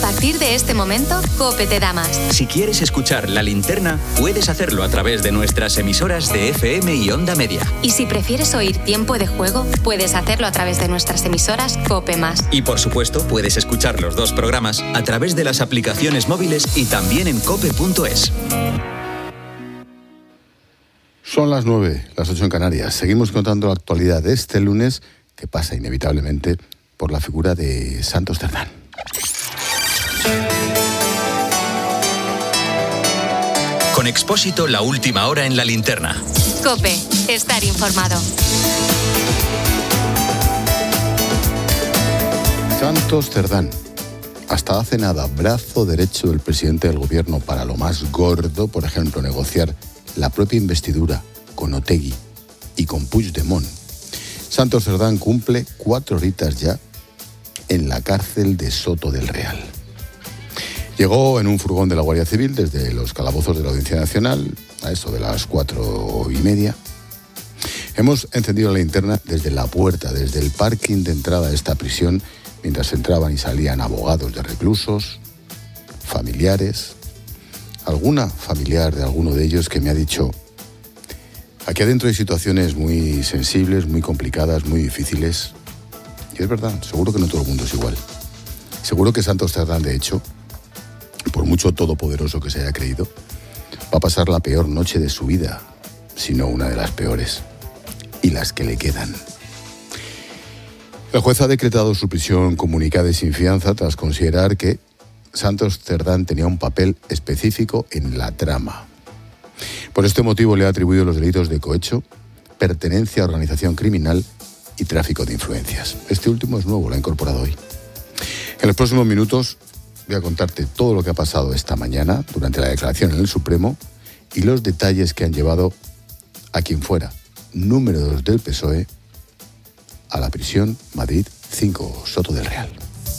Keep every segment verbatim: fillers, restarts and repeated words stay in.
partir de este momento, COPE te da más. Si quieres escuchar La Linterna, puedes hacerlo a través de nuestras emisoras de F M y Onda Media. Y si prefieres oír Tiempo de Juego, puedes hacerlo a través de nuestras emisoras COPE más. Y por supuesto, puedes escuchar los dos programas a través de las aplicaciones móviles y también en cope punto es. Son las nueve, las ocho en Canarias. Seguimos contando la actualidad de este lunes, que pasa inevitablemente por la figura de Santos Cerdán. Con Expósito, la última hora en La Linterna. COPE, estar informado. Santos Cerdán, hasta hace nada brazo derecho del presidente del gobierno para lo más gordo, por ejemplo, negociar la propia investidura con Otegi y con Puigdemont. Santos Cerdán cumple cuatro horitas ya en la cárcel de Soto del Real. Llegó en un furgón de la Guardia Civil desde los calabozos de la Audiencia Nacional, a eso de las cuatro y media. Hemos encendido la linterna desde la puerta, desde el parking de entrada a esta prisión, mientras entraban y salían abogados de reclusos, familiares, alguna familiar de alguno de ellos que me ha dicho: aquí adentro hay situaciones muy sensibles, muy complicadas, muy difíciles. Y es verdad, seguro que no todo el mundo es igual. Seguro que Santos Cerdán, de hecho, por mucho todopoderoso que se haya creído, va a pasar la peor noche de su vida, si no una de las peores, y las que le quedan. El juez ha decretado su prisión comunicada y sin fianza tras considerar que Santos Cerdán tenía un papel específico en la trama. Por este motivo le ha atribuido los delitos de cohecho, pertenencia a organización criminal y tráfico de influencias. Este último es nuevo, lo ha incorporado hoy. En los próximos minutos voy a contarte todo lo que ha pasado esta mañana durante la declaración en el Supremo y los detalles que han llevado a quien fuera número dos del P S O E a la prisión Madrid cinco, Soto del Real.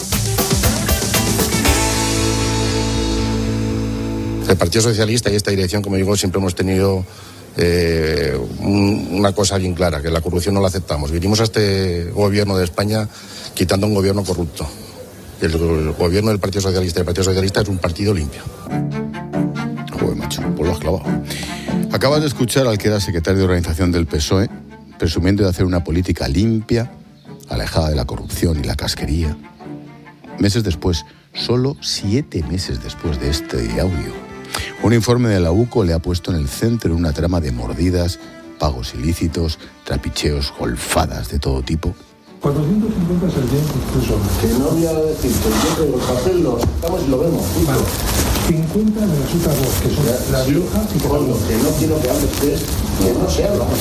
El Partido Socialista y esta dirección, como digo, siempre hemos tenido eh, un, una cosa bien clara, que la corrupción no la aceptamos. Vinimos a este gobierno de España quitando un gobierno corrupto. El, el gobierno del Partido Socialista y el Partido Socialista es un partido limpio. Joder, macho, pues lo has clavado. Acabas de escuchar al que era secretario de organización del P S O E, presumiendo de hacer una política limpia, alejada de la corrupción y la casquería. Meses después, solo siete meses después de este audio, un informe de la U C O le ha puesto en el centro una trama de mordidas, pagos ilícitos, trapicheos, golfadas de todo tipo. cuatrocientos cincuenta es el bien incluso. Que no voy a decir que yo tengo el papel, lo sacamos y lo vemos. Vale. cincuenta de las otras dos, que son la, la vieja y que Coño, que no quiero que hable usted, que no se habla.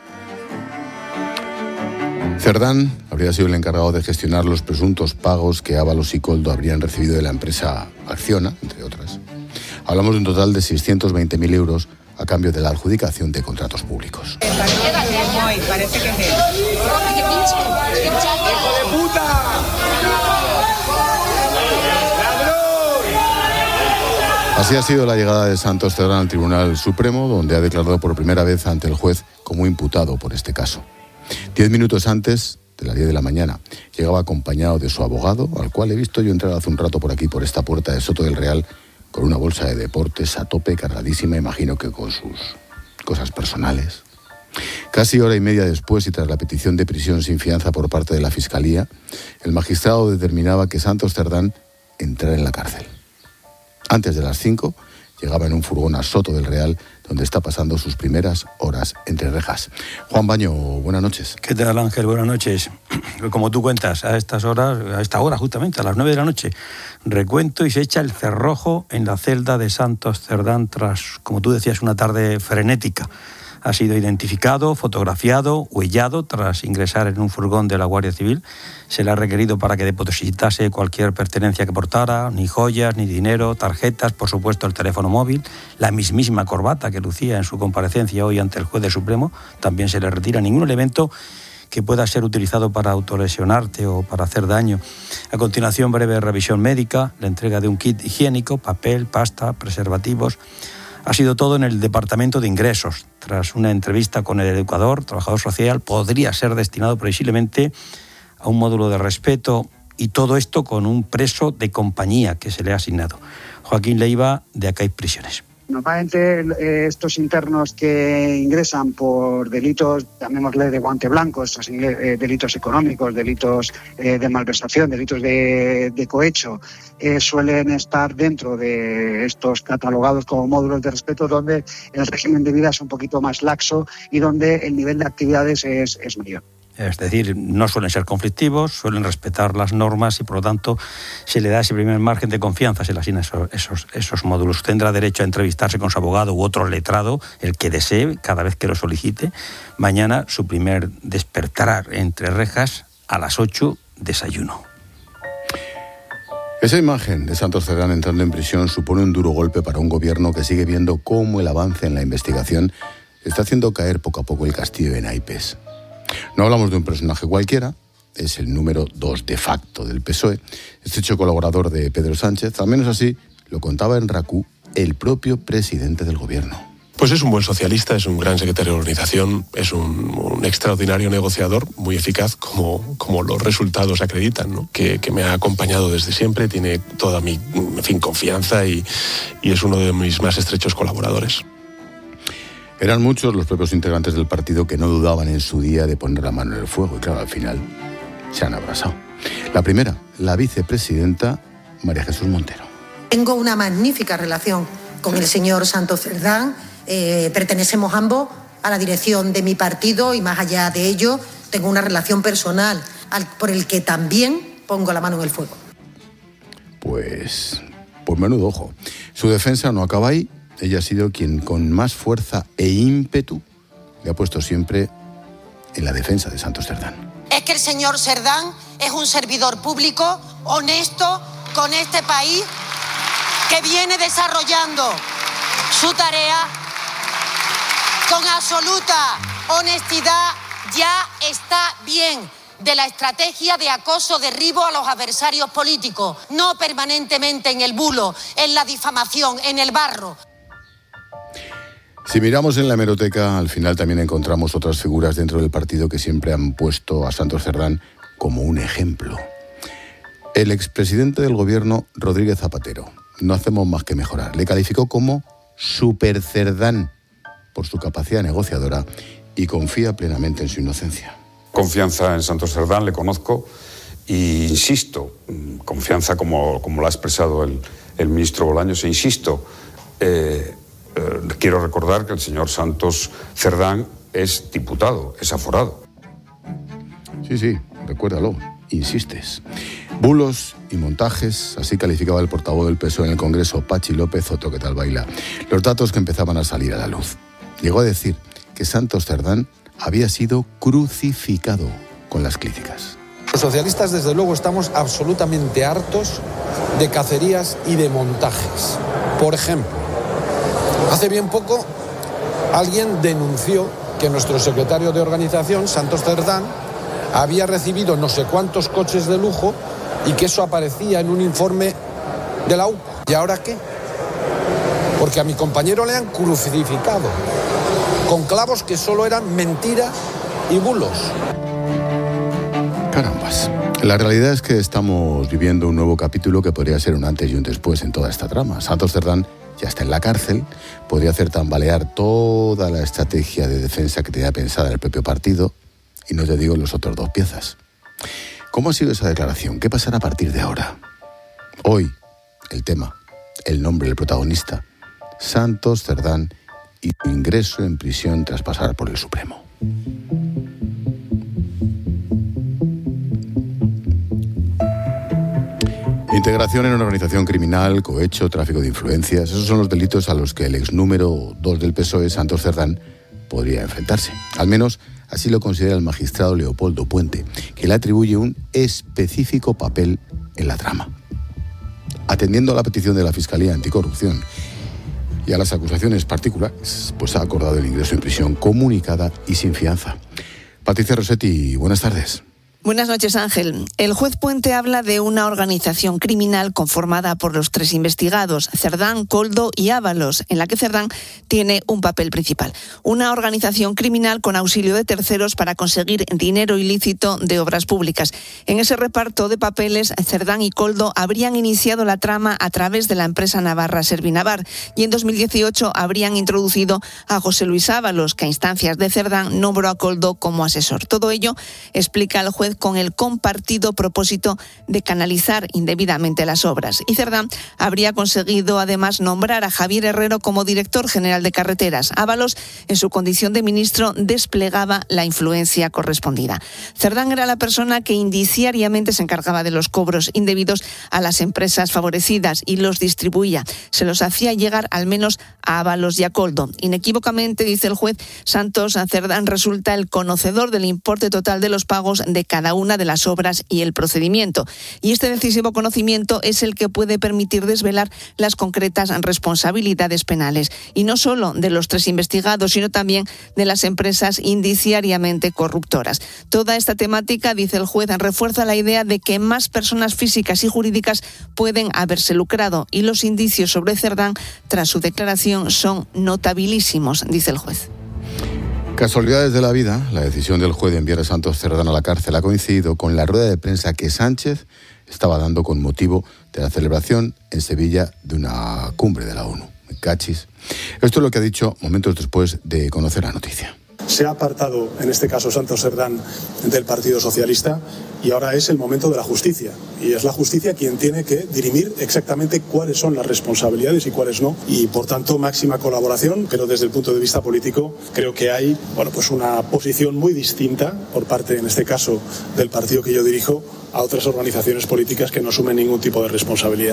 Cerdán habría sido el encargado de gestionar los presuntos pagos que Ábalos y Coldo habrían recibido de la empresa Acciona, entre otras. Hablamos de un total de seiscientos veinte mil euros a cambio de la adjudicación de contratos públicos. Parece que es él. ¡Hijo de puta! Así ha sido la llegada de Santos Cerdán al Tribunal Supremo, donde ha declarado por primera vez ante el juez como imputado por este caso. Diez minutos antes de las diez de la mañana, llegaba acompañado de su abogado, al cual he visto yo entrar hace un rato por aquí, por esta puerta de Soto del Real, con una bolsa de deportes a tope, cargadísima, imagino que con sus cosas personales. Casi hora y media después, y tras la petición de prisión sin fianza por parte de la Fiscalía, el magistrado determinaba que Santos Cerdán entrara en la cárcel. Antes de las cinco, llegaba en un furgón a Soto del Real, donde está pasando sus primeras horas entre rejas. Juan Baño, buenas noches. ¿Qué tal, Ángel? Buenas noches. Como tú cuentas, a estas horas, a esta hora justamente, a las nueve de la noche, recuento y se echa el cerrojo en la celda de Santos Cerdán tras, como tú decías, una tarde frenética. Ha sido identificado, fotografiado, huellado tras ingresar en un furgón de la Guardia Civil. Se le ha requerido para que depositase cualquier pertenencia que portara, ni joyas, ni dinero, tarjetas, por supuesto el teléfono móvil, la mismísima corbata que lucía en su comparecencia hoy ante el juez del Supremo. También se le retira ningún elemento que pueda ser utilizado para autolesionarte o para hacer daño. A continuación, breve revisión médica, la entrega de un kit higiénico, papel, pasta, preservativos. Ha sido todo en el Departamento de Ingresos. Tras una entrevista con el educador, trabajador social, podría ser destinado previsiblemente a un módulo de respeto Y todo esto con un preso de compañía que se le ha asignado. Joaquín Leiva, de Acaiz Prisiones. Normalmente eh, estos internos que ingresan por delitos, llamémosle de guante blanco, estos eh, delitos económicos, delitos eh, de malversación, delitos de, de cohecho, eh, suelen estar dentro de estos catalogados como módulos de respeto, donde el régimen de vida es un poquito más laxo y donde el nivel de actividades es, es mayor. Es decir, no suelen ser conflictivos, suelen respetar las normas y, por lo tanto, se le da ese primer margen de confianza, se le asignan esos, esos, esos módulos. Tendrá derecho a entrevistarse con su abogado u otro letrado, el que desee, cada vez que lo solicite. Mañana, su primer despertar entre rejas, a las ocho, desayuno. Esa imagen de Santos Cerdán entrando en prisión supone un duro golpe para un gobierno que sigue viendo cómo el avance en la investigación está haciendo caer poco a poco el castillo de naipes. No hablamos de un personaje cualquiera, es el número dos de facto del P S O E, estrecho colaborador de Pedro Sánchez, al menos así lo contaba en RACU el propio presidente del gobierno. Pues es un buen socialista, es un gran secretario de organización, es un, un extraordinario negociador, muy eficaz, como, como los resultados acreditan, ¿no? que, que me ha acompañado desde siempre, tiene toda mi en fin, confianza y, y es uno de mis más estrechos colaboradores. Eran muchos los propios integrantes del partido que no dudaban en su día de poner la mano en el fuego y claro, al final se han abrazado. La primera, la vicepresidenta María Jesús Montero. Tengo una magnífica relación con el señor Santos Cerdán, eh, pertenecemos ambos a la dirección de mi partido y más allá de ello tengo una relación personal al, por el que también pongo la mano en el fuego. Pues, pues menudo ojo. Su defensa no acaba ahí. Ella ha sido quien con más fuerza e ímpetu le ha puesto siempre en la defensa de Santos Cerdán. Es que el señor Cerdán es un servidor público, honesto, con este país, que viene desarrollando su tarea con absoluta honestidad. Ya está bien de la estrategia de acoso, derribo a los adversarios políticos, no permanentemente en el bulo, en la difamación, en el barro. Si miramos en la hemeroteca, al final también encontramos otras figuras dentro del partido que siempre han puesto a Santos Cerdán como un ejemplo. El expresidente del gobierno, Rodríguez Zapatero, no hacemos más que mejorar. Le calificó como Super Cerdán por su capacidad negociadora y confía plenamente en su inocencia. Confianza en Santos Cerdán, le conozco e insisto, confianza como, como lo ha expresado el, el ministro Bolaños, e insisto, eh, eh, quiero recordar que el señor Santos Cerdán es diputado, es aforado. Sí, sí, recuérdalo, insistes. Bulos y montajes, así calificaba el portavoz del P S O E en el Congreso, Pachi López, otro que tal baila, los datos que empezaban a salir a la luz. Llegó a decir que Santos Cerdán había sido crucificado con las críticas. Los socialistas, desde luego, estamos absolutamente hartos de cacerías y de montajes. Por ejemplo, hace bien poco alguien denunció que nuestro secretario de organización, Santos Cerdán, había recibido no sé cuántos coches de lujo y que eso aparecía en un informe de la U P A. ¿Y ahora qué? Porque a mi compañero le han crucificado con clavos que solo eran mentira y bulos. Carambas. La realidad es que estamos viviendo un nuevo capítulo que podría ser un antes y un después en toda esta trama. Santos Cerdán ya está en la cárcel, podría hacer tambalear toda la estrategia de defensa que tenía pensada el propio partido, y no te digo los otros dos piezas. ¿Cómo ha sido esa declaración? ¿Qué pasará a partir de ahora? Hoy, el tema, el nombre del protagonista, Santos Cerdán y su ingreso en prisión tras pasar por el Supremo. Integración en una organización criminal, cohecho, tráfico de influencias, esos son los delitos a los que el ex número dos del P S O E, Santos Cerdán, podría enfrentarse. Al menos así lo considera el magistrado Leopoldo Puente, que le atribuye un específico papel en la trama. Atendiendo a la petición de la Fiscalía Anticorrupción y a las acusaciones particulares, pues ha acordado el ingreso en prisión comunicada y sin fianza. Patricia Rossetti, buenas tardes. Buenas noches, Ángel. El juez Puente habla de una organización criminal conformada por los tres investigados, Cerdán, Koldo y Ábalos, en la que Cerdán tiene un papel principal. Una organización criminal con auxilio de terceros para conseguir dinero ilícito de obras públicas. En ese reparto de papeles, Cerdán y Koldo habrían iniciado la trama a través de la empresa navarra Servinavar y en dos mil dieciocho habrían introducido a José Luis Ábalos, que a instancias de Cerdán nombró a Koldo como asesor. Todo ello explica el juez con el compartido propósito de canalizar indebidamente las obras. Y Cerdán habría conseguido además nombrar a Javier Herrero como director general de carreteras. Ábalos, en su condición de ministro, desplegaba la influencia correspondida. Cerdán era la persona que indiciariamente se encargaba de los cobros indebidos a las empresas favorecidas y los distribuía. Se los hacía llegar al menos a Ábalos y a Koldo. Inequívocamente, dice el juez, Santos Cerdán resulta el conocedor del importe total de los pagos de cada una de las obras y el procedimiento. Y este decisivo conocimiento es el que puede permitir desvelar las concretas responsabilidades penales. Y no solo de los tres investigados, sino también de las empresas indiciariamente corruptoras. Toda esta temática, dice el juez, refuerza la idea de que más personas físicas y jurídicas pueden haberse lucrado. Y los indicios sobre Cerdán, tras su declaración, son notabilísimos, dice el juez. Casualidades de la vida, la decisión del juez de enviar a Santos Cerdán a la cárcel ha coincidido con la rueda de prensa que Sánchez estaba dando con motivo de la celebración en Sevilla de una cumbre de la ONU. Cachis. Esto es lo que ha dicho momentos después de conocer la noticia. Se ha apartado, en este caso Santos Cerdán, del Partido Socialista y ahora es el momento de la justicia. Y es la justicia quien tiene que dirimir exactamente cuáles son las responsabilidades y cuáles no. Y por tanto, máxima colaboración, pero desde el punto de vista político creo que hay bueno, pues una posición muy distinta por parte, en este caso, del partido que yo dirijo, a otras organizaciones políticas que no asumen ningún tipo de responsabilidad.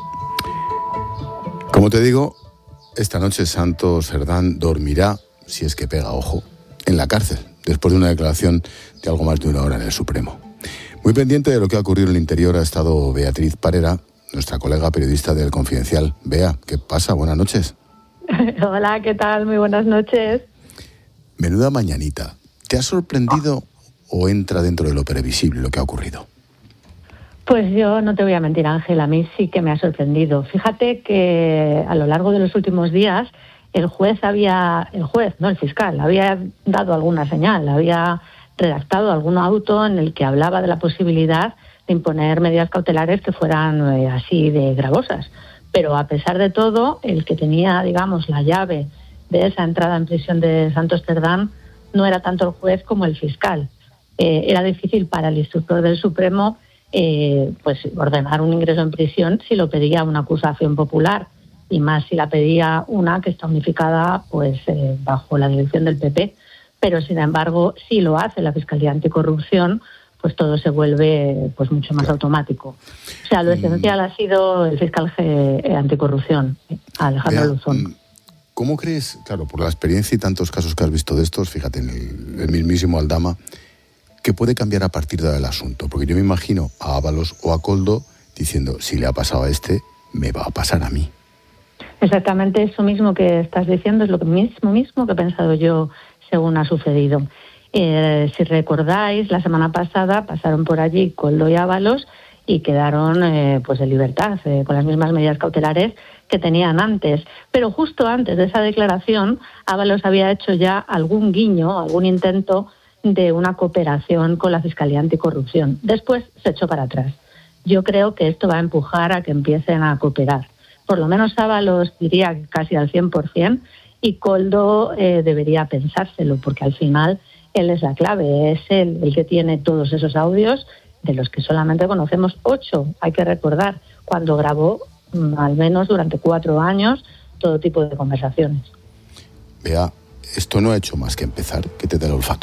Como te digo, esta noche Santos Cerdán dormirá, si es que pega ojo, en la cárcel, después de una declaración de algo más de una hora en el Supremo. Muy pendiente de lo que ha ocurrido en el interior ha estado Beatriz Parera, nuestra colega periodista del Confidencial. Bea, ¿qué pasa? Buenas noches. Hola, ¿qué tal? Muy buenas noches. Menuda mañanita. ¿Te ha sorprendido o entra dentro de lo previsible lo que ha ocurrido? Pues yo no te voy a mentir, Ángel, a mí sí que me ha sorprendido. Fíjate que a lo largo de los últimos días el juez había, el juez, no el fiscal, había dado alguna señal, había redactado algún auto en el que hablaba de la posibilidad de imponer medidas cautelares que fueran eh, así de gravosas. Pero a pesar de todo, el que tenía, digamos, la llave de esa entrada en prisión de Santos Cerdán no era tanto el juez como el fiscal. Eh, era difícil para el instructor del Supremo eh, pues ordenar un ingreso en prisión si lo pedía una acusación popular, y más si la pedía una que está unificada pues eh, bajo la dirección del P P. Pero, sin embargo, si lo hace la Fiscalía Anticorrupción, pues todo se vuelve pues mucho más automático. O sea, lo esencial ha sido el fiscal G, Anticorrupción, Alejandro Bea, Luzón. ¿Cómo crees, claro, por la experiencia y tantos casos que has visto de estos, fíjate, en el, el mismísimo Aldama, que puede cambiar a partir del asunto? Porque yo me imagino a Ábalos o a Koldo diciendo, si le ha pasado a este, me va a pasar a mí. Exactamente eso mismo que estás diciendo es lo mismo mismo que he pensado yo según ha sucedido. Eh, si recordáis, la semana pasada pasaron por allí Koldo y Ábalos y quedaron eh, pues en libertad, eh, con las mismas medidas cautelares que tenían antes. Pero justo antes de esa declaración, Ábalos había hecho ya algún guiño, algún intento de una cooperación con la Fiscalía Anticorrupción. Después se echó para atrás. Yo creo que esto va a empujar a que empiecen a cooperar. Por lo menos Ábalos diría casi al cien por ciento y Koldo eh, debería pensárselo, porque al final él es la clave, es él el que tiene todos esos audios, de los que solamente conocemos ocho, hay que recordar, cuando grabó mm, al menos durante cuatro años todo tipo de conversaciones. Vea, esto no ha hecho más que empezar, que te dé el olfato.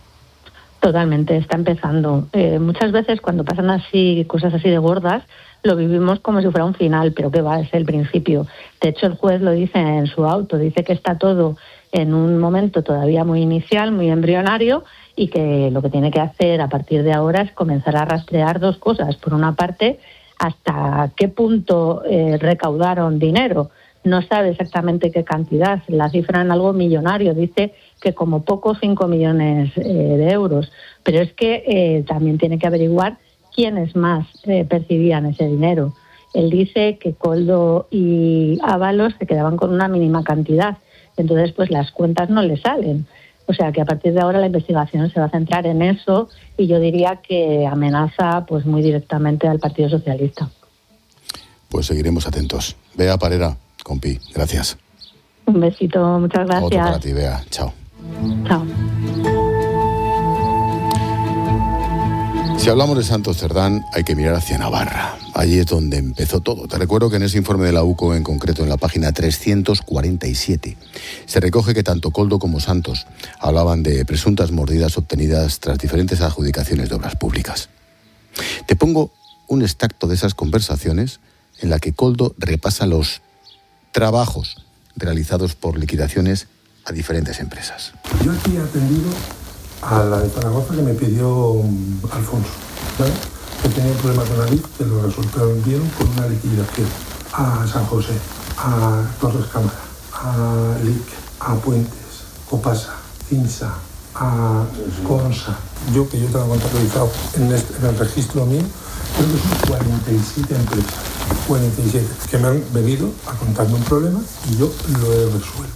Totalmente, está empezando. Eh, muchas veces cuando pasan así cosas así de gordas, lo vivimos como si fuera un final, pero que va, es el principio. De hecho, el juez lo dice en su auto, dice que está todo en un momento todavía muy inicial, muy embrionario, y que lo que tiene que hacer a partir de ahora es comenzar a rastrear dos cosas. Por una parte, hasta qué punto eh, recaudaron dinero no sabe exactamente qué cantidad, la cifra en algo millonario, dice que como poco cinco millones eh, de euros, pero es que eh, también tiene que averiguar quiénes más eh, percibían ese dinero. Él dice que Koldo y Ábalos se quedaban con una mínima cantidad, entonces pues las cuentas no le salen. O sea que a partir de ahora la investigación se va a centrar en eso y yo diría que amenaza pues muy directamente al Partido Socialista. Pues seguiremos atentos. Bea Parera, compi, gracias. Un besito, muchas gracias. Otro para ti, Bea. Chao. Chao. Si hablamos de Santos Cerdán, hay que mirar hacia Navarra. Allí es donde empezó todo. Te recuerdo que en ese informe de la U C O, en concreto en la página trescientos cuarenta y siete, se recoge que tanto Koldo como Santos hablaban de presuntas mordidas obtenidas tras diferentes adjudicaciones de obras públicas. Te pongo un extracto de esas conversaciones en la que Koldo repasa los trabajos realizados por liquidaciones a diferentes empresas. Yo aquí he atendido a la de Zaragoza que me pidió Alfonso, ¿vale? Que tenía un problema con Alif, que lo resolvieron con una liquidación. A San José, a Torres Cámara, a L I C, a Puentes, Copasa, Cinsa, a Consa. Yo, que yo tengo contabilizado en, este, en el registro mío, creo que son cuarenta y siete empresas, cuarenta y siete, que me han venido a contarme un problema y yo lo he resuelto.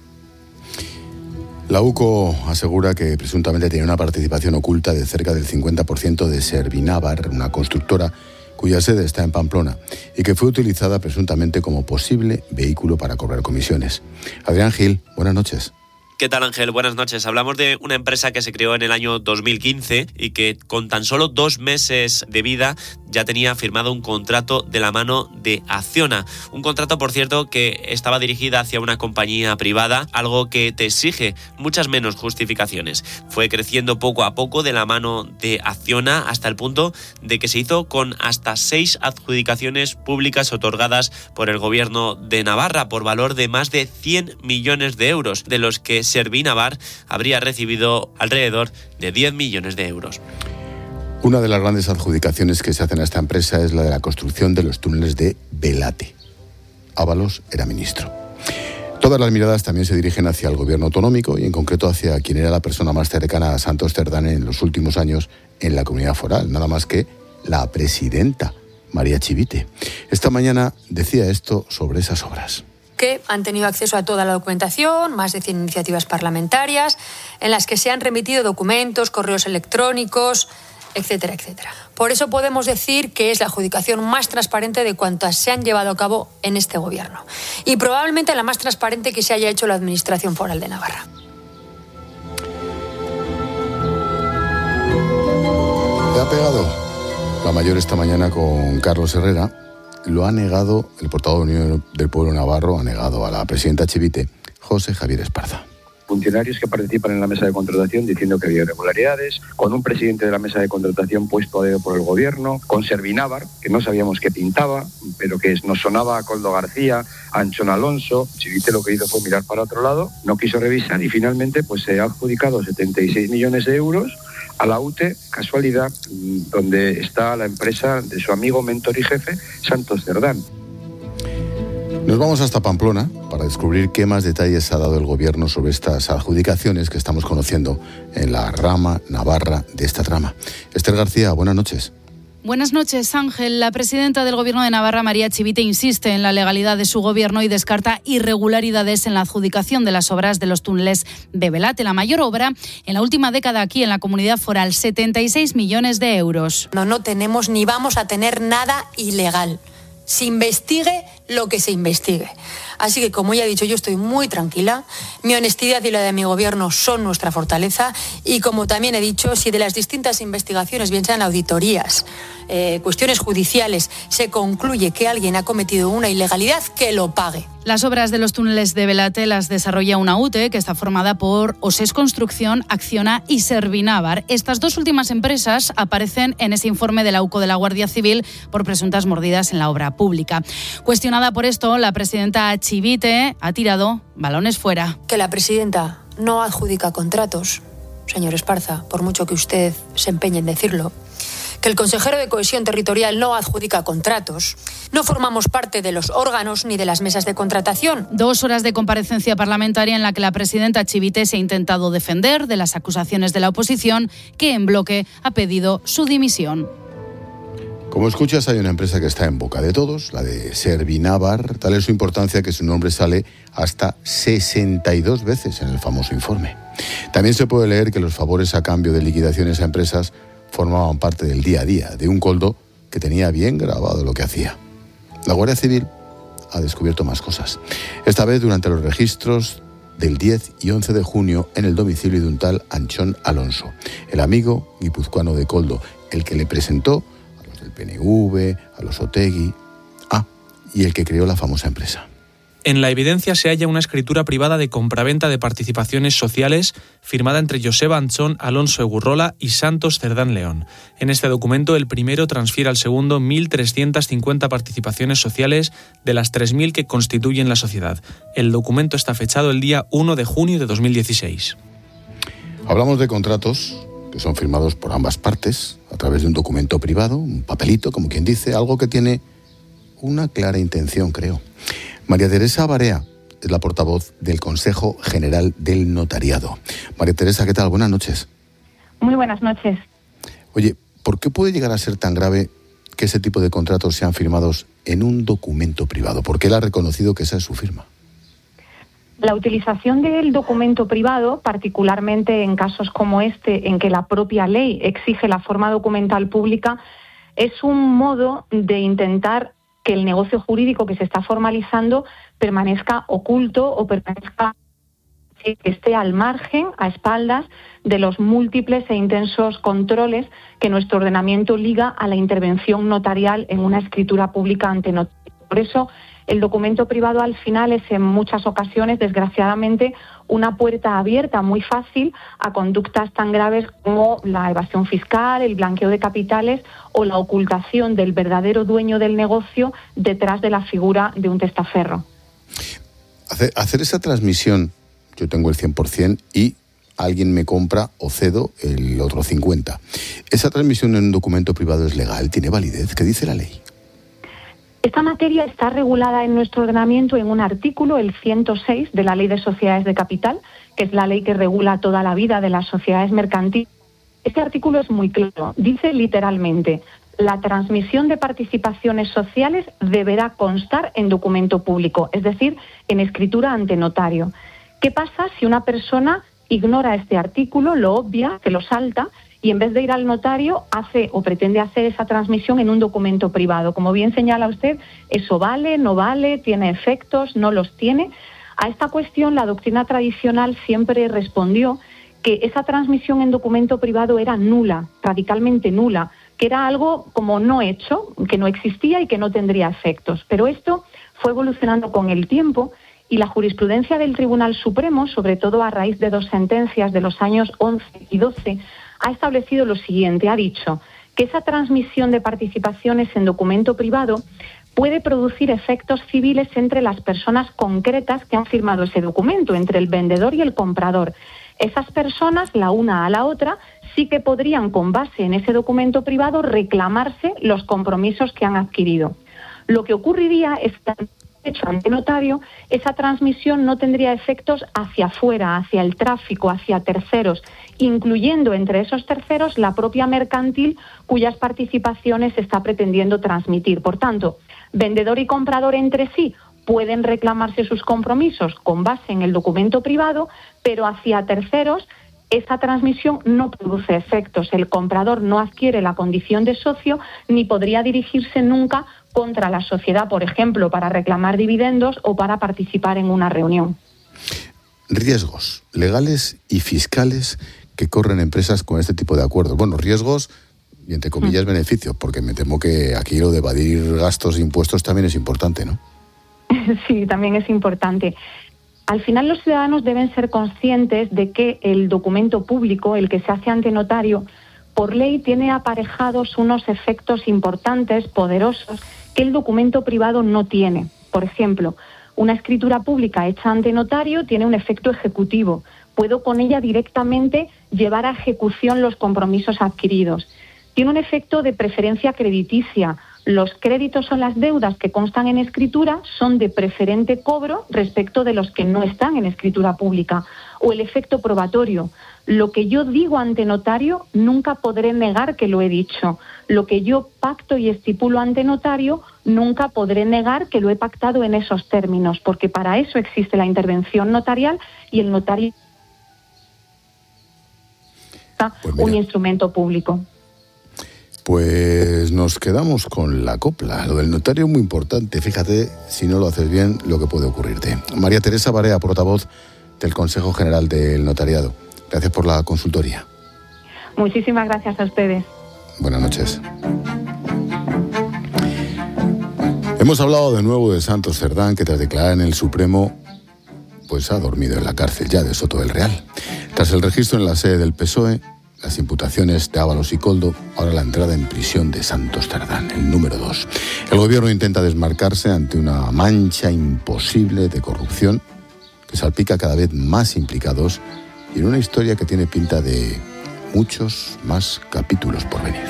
La U C O asegura que presuntamente tenía una participación oculta de cerca del cincuenta por ciento de Servinavar, una constructora cuya sede está en Pamplona, y que fue utilizada presuntamente como posible vehículo para cobrar comisiones. Adrián Gil, buenas noches. ¿Qué tal, Ángel? Buenas noches. Hablamos de una empresa que se creó en el año dos mil quince y que con tan solo dos meses de vida ya tenía firmado un contrato de la mano de Acciona. Un contrato, por cierto, que estaba dirigida hacia una compañía privada, algo que te exige muchas menos justificaciones. Fue creciendo poco a poco de la mano de Acciona hasta el punto de que se hizo con hasta seis adjudicaciones públicas otorgadas por el gobierno de Navarra por valor de más de cien millones de euros, de los que Servinavar habría recibido alrededor de diez millones de euros. Una de las grandes adjudicaciones que se hacen a esta empresa es la de la construcción de los túneles de Belate. Ábalos era ministro. Todas las miradas también se dirigen hacia el gobierno autonómico y en concreto hacia quien era la persona más cercana a Santos Cerdán en los últimos años en la comunidad foral, nada más que la presidenta, María Chivite. Esta mañana decía esto sobre esas obras. Que han tenido acceso a toda la documentación, más de cien iniciativas parlamentarias, en las que se han remitido documentos, correos electrónicos, etcétera, etcétera. Por eso podemos decir que es la adjudicación más transparente de cuantas se han llevado a cabo en este gobierno. Y probablemente la más transparente que se haya hecho la Administración Foral de Navarra. ¿Te ha pegado? La mayor esta mañana con Carlos Herrera. Lo ha negado, el portavoz de Unión del Pueblo Navarro ha negado a la presidenta Chivite, José Javier Esparza. Funcionarios que participan en la mesa de contratación diciendo que había irregularidades, con un presidente de la mesa de contratación puesto a dedo por el gobierno, con Servinavar, que no sabíamos qué pintaba, pero que nos sonaba a Koldo García, a Anchón Alonso. Chivite lo que hizo fue mirar para otro lado, no quiso revisar y finalmente pues se ha adjudicado setenta y seis millones de euros a la U T E, casualidad, donde está la empresa de su amigo, mentor y jefe, Santos Cerdán. Nos vamos hasta Pamplona para descubrir qué más detalles ha dado el gobierno sobre estas adjudicaciones que estamos conociendo en la rama navarra de esta trama. Esther García, buenas noches. Buenas noches, Ángel. La presidenta del Gobierno de Navarra, María Chivite, insiste en la legalidad de su gobierno y descarta irregularidades en la adjudicación de las obras de los túneles de Belate, la mayor obra en la última década aquí en la comunidad foral, setenta y seis millones de euros. No, no tenemos ni vamos a tener nada ilegal. Se investigue lo que se investigue. Así que, como ya he dicho, yo estoy muy tranquila. Mi honestidad y la de mi gobierno son nuestra fortaleza. Y como también he dicho, si de las distintas investigaciones, bien sean auditorías, eh, cuestiones judiciales, se concluye que alguien ha cometido una ilegalidad, que lo pague. Las obras de los túneles de Belate las desarrolla una U T E que está formada por Osés Construcción, Acciona y Servinavar. Estas dos últimas empresas aparecen en ese informe de la U C O de la Guardia Civil por presuntas mordidas en la obra pública. Cuestionada por esto, la presidenta Chivite ha tirado balones fuera. Que la presidenta no adjudica contratos, señor Esparza, por mucho que usted se empeñe en decirlo. que el consejero de Cohesión Territorial no adjudica contratos. No formamos parte de los órganos ni de las mesas de contratación. Dos horas de comparecencia parlamentaria en la que la presidenta Chivite se ha intentado defender de las acusaciones de la oposición, que en bloque ha pedido su dimisión. Como escuchas, hay una empresa que está en boca de todos, la de Servinavar. Tal es su importancia que su nombre sale hasta sesenta y dos veces en el famoso informe. También se puede leer que los favores a cambio de liquidaciones a empresas formaban parte del día a día de un Koldo que tenía bien grabado lo que hacía. La Guardia Civil ha descubierto más cosas. Esta vez durante los registros del diez y once de junio en el domicilio de un tal Anchón Alonso, el amigo guipuzcoano de Koldo, el que le presentó el P N V, a los Otegi, ah, y el que creó la famosa empresa. En la evidencia se halla una escritura privada de compraventa de participaciones sociales firmada entre Joseba Anchón Alonso Egurrola y Santos Cerdán León. En este documento, el primero transfiere al segundo mil trescientas cincuenta participaciones sociales de las tres mil que constituyen la sociedad. El documento está fechado el día uno de junio de dos mil dieciséis. Hablamos de contratos que son firmados por ambas partes a través de un documento privado, un papelito, como quien dice, algo que tiene una clara intención, creo. María Teresa Barea es la portavoz del Consejo General del Notariado. María Teresa, ¿qué tal? Buenas noches. Muy buenas noches. Oye, ¿por qué puede llegar a ser tan grave que ese tipo de contratos sean firmados en un documento privado? ¿Por qué él ha reconocido que esa es su firma? La utilización del documento privado, particularmente en casos como este, en que la propia ley exige la forma documental pública, es un modo de intentar que el negocio jurídico que se está formalizando permanezca oculto o permanezca que esté al margen, a espaldas de los múltiples e intensos controles que nuestro ordenamiento liga a la intervención notarial en una escritura pública ante notario. Por eso, el documento privado al final es en muchas ocasiones, desgraciadamente, una puerta abierta muy fácil a conductas tan graves como la evasión fiscal, el blanqueo de capitales o la ocultación del verdadero dueño del negocio detrás de la figura de un testaferro. Hacer, hacer esa transmisión, yo tengo el cien por ciento y alguien me compra o cedo el otro cincuenta por ciento. ¿Esa transmisión en un documento privado es legal? ¿Tiene validez? ¿Qué dice la ley? Esta materia está regulada en nuestro ordenamiento en un artículo, el ciento seis de la Ley de Sociedades de Capital, que es la ley que regula toda la vida de las sociedades mercantiles. Este artículo es muy claro. Dice literalmente: la transmisión de participaciones sociales deberá constar en documento público, es decir, en escritura ante notario. ¿Qué pasa si una persona ignora este artículo, lo obvia, que lo salta, y en vez de ir al notario hace o pretende hacer esa transmisión en un documento privado? Como bien señala usted, ¿eso vale, no vale, tiene efectos, no los tiene? A esta cuestión la doctrina tradicional siempre respondió que esa transmisión en documento privado era nula, radicalmente nula, que era algo como no hecho, que no existía y que no tendría efectos. Pero esto fue evolucionando con el tiempo y la jurisprudencia del Tribunal Supremo, sobre todo a raíz de dos sentencias de los años once y doce, ha establecido lo siguiente. Ha dicho que esa transmisión de participaciones en documento privado puede producir efectos civiles entre las personas concretas que han firmado ese documento, entre el vendedor y el comprador. Esas personas, la una a la otra, sí que podrían, con base en ese documento privado, reclamarse los compromisos que han adquirido. Lo que ocurriría es que, hecho ante notario, esa transmisión no tendría efectos hacia afuera, hacia el tráfico, hacia terceros, incluyendo entre esos terceros la propia mercantil cuyas participaciones se está pretendiendo transmitir. Por tanto, vendedor y comprador entre sí pueden reclamarse sus compromisos con base en el documento privado, pero hacia terceros esa transmisión no produce efectos. El comprador no adquiere la condición de socio ni podría dirigirse nunca contra la sociedad, por ejemplo, para reclamar dividendos o para participar en una reunión. Riesgos legales y fiscales que corren empresas con este tipo de acuerdos. Bueno, riesgos y entre comillas mm. beneficios, porque me temo que aquí lo de evadir gastos e impuestos también es importante, ¿no? Sí, también es importante. Al final los ciudadanos deben ser conscientes de que el documento público, el que se hace ante notario, por ley tiene aparejados unos efectos importantes, poderosos, que el documento privado no tiene. Por ejemplo, una escritura pública hecha ante notario tiene un efecto ejecutivo. Puedo con ella directamente llevar a ejecución los compromisos adquiridos. tiene un efecto de preferencia crediticia. Los créditos o las deudas que constan en escritura son de preferente cobro respecto de los que no están en escritura pública. O el efecto probatorio. Lo que yo digo ante notario, nunca podré negar que lo he dicho. Lo que yo pacto y estipulo ante notario, nunca podré negar que lo he pactado en esos términos, porque para eso existe la intervención notarial y el notario es pues un instrumento público. Pues nos quedamos con la copla. Lo del notario es muy importante. Fíjate, si no lo haces bien, lo que puede ocurrirte. María Teresa Barea, portavoz del Consejo General del Notariado. Gracias por la consultoría. Muchísimas gracias a ustedes. Buenas noches. Hemos hablado de nuevo de Santos Cerdán, que tras declarar en el Supremo, pues ha dormido en la cárcel ya de Soto del Real. Tras el registro en la sede del P S O E, las imputaciones de Ábalos y Koldo, ahora la entrada en prisión de Santos Cerdán, el número dos. El gobierno intenta desmarcarse ante una mancha imposible de corrupción que salpica cada vez más implicados y en una historia que tiene pinta de muchos más capítulos por venir.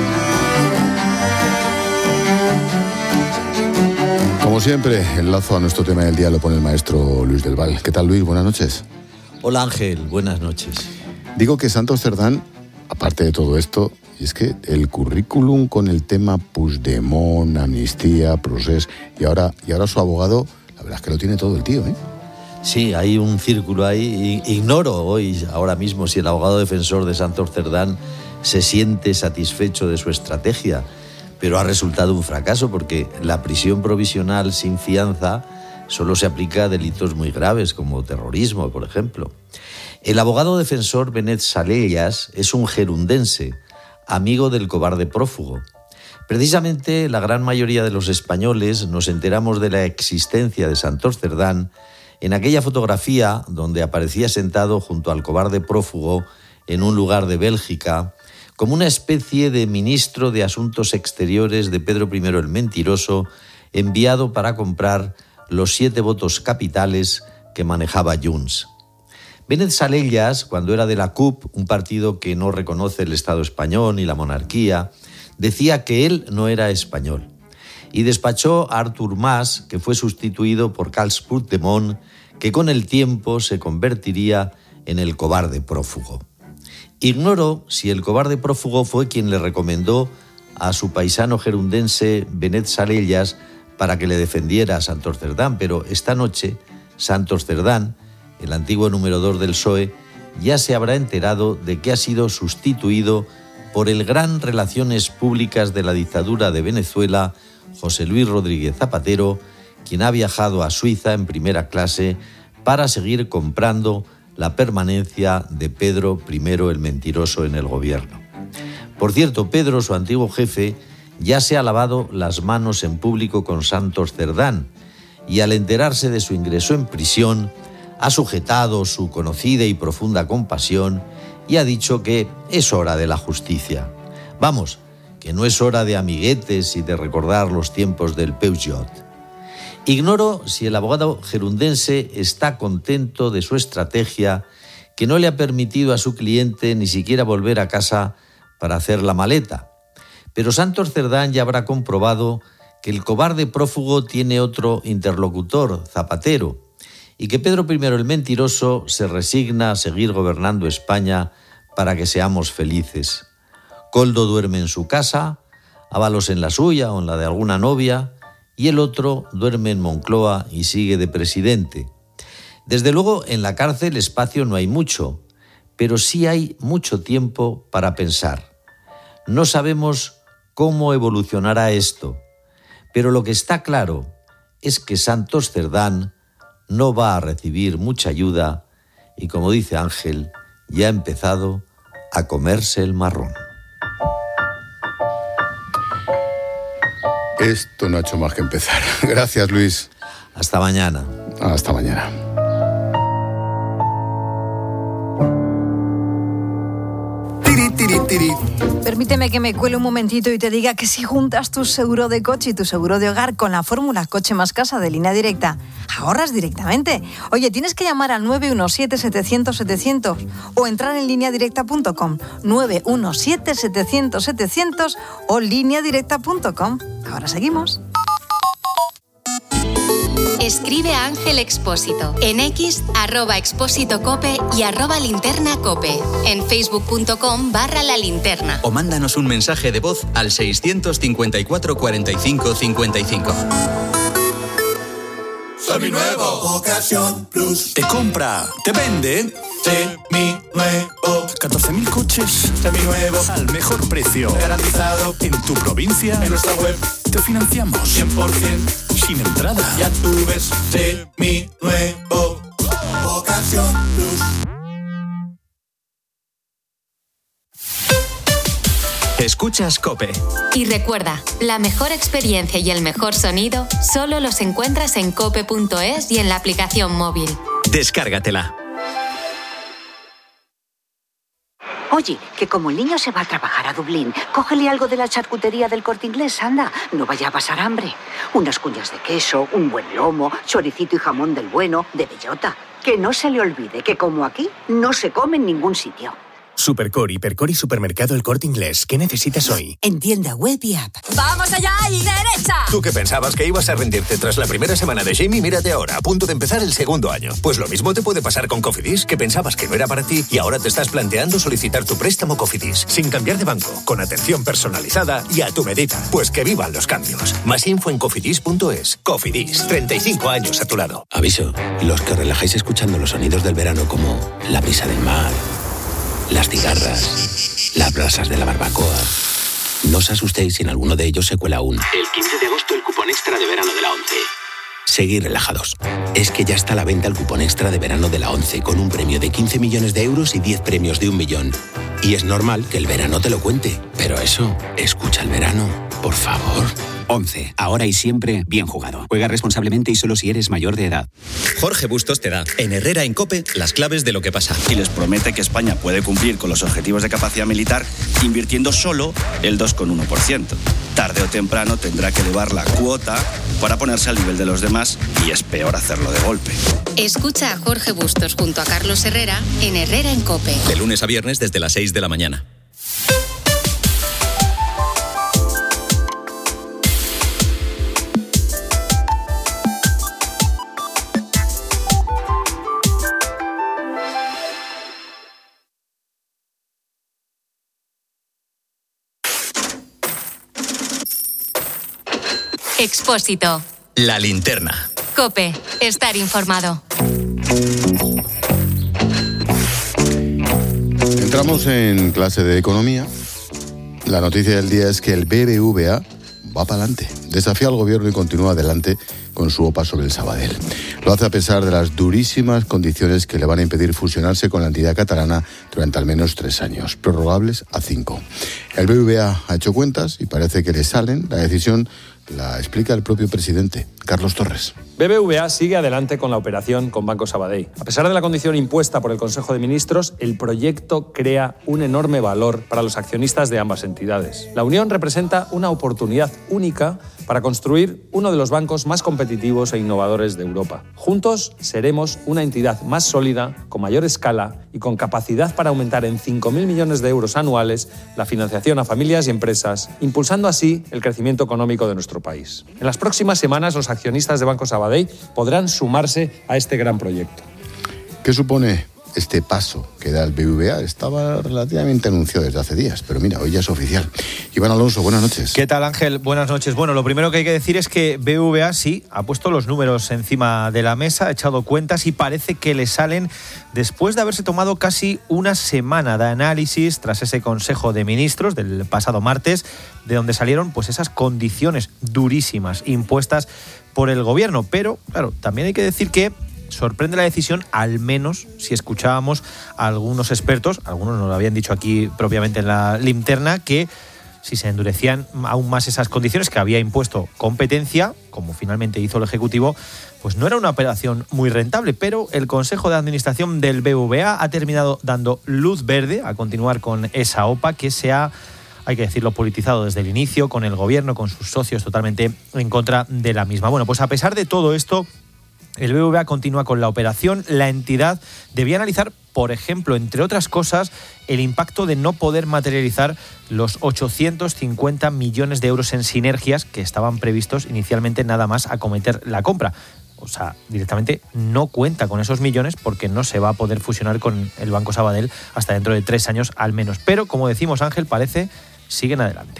Como siempre, el lazo a nuestro tema del día lo pone el maestro Luis del Val. ¿Qué tal, Luis? Buenas noches. Hola, Ángel. Buenas noches. Digo que Santos Cerdán, aparte de todo esto, y es que el currículum con el tema Puigdemont, amnistía, procés, y ahora, y ahora su abogado, la verdad es que lo tiene todo el tío, ¿eh? Sí, hay un círculo ahí. Ignoro hoy, ahora mismo, si el abogado defensor de Santos Cerdán se siente satisfecho de su estrategia, pero ha resultado un fracaso porque la prisión provisional sin fianza solo se aplica a delitos muy graves, como terrorismo, por ejemplo. El abogado defensor Benet Salellas es un gerundense, amigo del cobarde prófugo. Precisamente la gran mayoría de los españoles nos enteramos de la existencia de Santos Cerdán en aquella fotografía donde aparecía sentado junto al cobarde prófugo en un lugar de Bélgica, como una especie de ministro de Asuntos Exteriores de Pedro primero el Mentiroso, enviado para comprar los siete votos capitales que manejaba Junts. Benet Salellas, cuando era de la C U P, un partido que no reconoce el Estado español ni la monarquía, decía que él no era español. Y despachó a Artur Mas, que fue sustituido por Carles Puigdemont, que con el tiempo se convertiría en el cobarde prófugo. Ignoro si el cobarde prófugo fue quien le recomendó a su paisano gerundense Benet Salellas para que le defendiera a Santos Cerdán, pero esta noche Santos Cerdán, el antiguo número dos del P S O E, ya se habrá enterado de que ha sido sustituido por el gran Relaciones Públicas de la dictadura de Venezuela, José Luis Rodríguez Zapatero, quien ha viajado a Suiza en primera clase para seguir comprando la permanencia de Pedro primero el Mentiroso en el gobierno. Por cierto, Pedro, su antiguo jefe, ya se ha lavado las manos en público con Santos Cerdán y al enterarse de su ingreso en prisión, ha sujetado su conocida y profunda compasión y ha dicho que es hora de la justicia. Vamos, que no es hora de amiguetes y de recordar los tiempos del Peugeot. Ignoro si el abogado gerundense está contento de su estrategia, que no le ha permitido a su cliente ni siquiera volver a casa para hacer la maleta. Pero Santos Cerdán ya habrá comprobado que el cobarde prófugo tiene otro interlocutor, Zapatero, y que Pedro primero el Mentiroso se resigna a seguir gobernando España para que seamos felices. Koldo duerme en su casa, Ábalos en la suya o en la de alguna novia, y el otro duerme en Moncloa y sigue de presidente. Desde luego, en la cárcel espacio no hay mucho, pero sí hay mucho tiempo para pensar. No sabemos cómo evolucionará esto, pero lo que está claro es que Santos Cerdán no va a recibir mucha ayuda y, como dice Ángel, ya ha empezado a comerse el marrón. Esto no ha hecho más que empezar. Gracias, Luis. Hasta mañana. Hasta mañana. Tiri, tiri, tiri. Permíteme que me cuele un momentito y te diga que si juntas tu seguro de coche y tu seguro de hogar con la fórmula Coche más Casa de Línea Directa, ahorras directamente. Oye, tienes que llamar al nueve uno siete, setecientos, setecientos o entrar en línea directa punto com. nueve uno siete, setecientos, setecientos o línea directa punto com. Ahora seguimos. Escribe a Ángel Expósito en X, arroba Expósito Cope y arroba Linterna Cope. En facebook punto com barra La Linterna. O mándanos un mensaje de voz al seiscientos cincuenta y cuatro, cuarenta y cinco, cincuenta y cinco. Seminuevo. Ocasión Plus. Te compra, te vende. Seminuevo. catorce mil coches. Seminuevos. Al mejor precio. Garantizado. En tu provincia. En nuestra web. Te financiamos. cien por ciento. Sin entrada. Ya tú ves. Seminuevo. Ocasión Plus. Escuchas COPE. Y recuerda, la mejor experiencia y el mejor sonido solo los encuentras en cope punto es y en la aplicación móvil. Descárgatela. Oye, que como el niño se va a trabajar a Dublín, cógele algo de la charcutería del Corte Inglés, anda. No vaya a pasar hambre. Unas cuñas de queso, un buen lomo, choricito y jamón del bueno, de bellota. Que no se le olvide que como aquí, no se come en ningún sitio. Supercore, Hipercore y Supermercado El Corte Inglés. ¿Qué necesitas hoy? En tienda web y app. ¡Vamos allá y derecha! ¿Tú que pensabas que ibas a rendirte tras la primera semana de Jamie? Mírate ahora, a punto de empezar el segundo año. Pues lo mismo te puede pasar con Cofidis, que pensabas que no era para ti y ahora te estás planteando solicitar tu préstamo Cofidis, sin cambiar de banco, con atención personalizada y a tu medida. Pues que vivan los cambios. Más info en cofidis punto es. Cofidis, treinta y cinco años a tu lado. Aviso, los que relajáis escuchando los sonidos del verano como la brisa del mar, las cigarras, las brasas de la barbacoa. No os asustéis si en alguno de ellos se cuela aún. El quince de agosto el cupón extra de verano de la ONCE. Seguid relajados. Es que ya está a la venta el cupón extra de verano de la ONCE con un premio de quince millones de euros y diez premios de un millón. Y es normal que el verano te lo cuente. Pero eso, escucha el verano, por favor. ONCE. Ahora y siempre, bien jugado. Juega responsablemente y solo si eres mayor de edad. Jorge Bustos te da, en Herrera en COPE, las claves de lo que pasa. Y les promete que España puede cumplir con los objetivos de capacidad militar invirtiendo solo el dos coma uno por ciento. Tarde o temprano tendrá que elevar la cuota para ponerse al nivel de los demás y es peor hacerlo de golpe. Escucha a Jorge Bustos junto a Carlos Herrera en Herrera en COPE. De lunes a viernes desde las seis de la mañana. Expósito. La Linterna. COPE. Estar informado. Entramos en clase de economía. La noticia del día es que el B B V A va para adelante. Desafía al gobierno y continúa adelante con su OPA sobre el Sabadell. Lo hace a pesar de las durísimas condiciones que le van a impedir fusionarse con la entidad catalana durante al menos tres años, prorrogables a cinco. El B B V A ha hecho cuentas y parece que le salen. La decisión la explica el propio presidente, Carlos Torres. B B V A sigue adelante con la operación con Banco Sabadell. A pesar de la condición impuesta por el Consejo de Ministros, el proyecto crea un enorme valor para los accionistas de ambas entidades. La unión representa una oportunidad única para construir uno de los bancos más competitivos e innovadores de Europa. Juntos seremos una entidad más sólida, con mayor escala y con capacidad para aumentar en cinco mil millones de euros anuales la financiación a familias y empresas, impulsando así el crecimiento económico de nuestro país. En las próximas semanas, los accionistas de Banco Sabadell podrán sumarse a este gran proyecto. ¿Qué supone este paso que da el B B V A? Estaba relativamente anunciado desde hace días, pero mira, hoy ya es oficial. Iván Alonso, buenas noches. ¿Qué tal, Ángel? Buenas noches. Bueno, lo primero que hay que decir es que B B V A sí ha puesto los números encima de la mesa, ha echado cuentas y parece que le salen después de haberse tomado casi una semana de análisis tras ese Consejo de Ministros del pasado martes, de donde salieron pues esas condiciones durísimas impuestas por el gobierno. Pero, claro, también hay que decir que sorprende la decisión, al menos si escuchábamos a algunos expertos, algunos nos lo habían dicho aquí propiamente en la linterna, que si se endurecían aún más esas condiciones que había impuesto competencia, como finalmente hizo el Ejecutivo, pues no era una operación muy rentable. Pero el Consejo de Administración del B B V A ha terminado dando luz verde a continuar con esa OPA que se ha hay que decirlo, politizado desde el inicio, con el gobierno, con sus socios totalmente en contra de la misma. Bueno, pues a pesar de todo esto, el B B V A continúa con la operación. La entidad debía analizar, por ejemplo, entre otras cosas, el impacto de no poder materializar los ochocientos cincuenta millones de euros en sinergias que estaban previstos inicialmente nada más acometer la compra. O sea, directamente no cuenta con esos millones porque no se va a poder fusionar con el Banco Sabadell hasta dentro de tres años al menos. Pero, como decimos, Ángel, parece siguen adelante.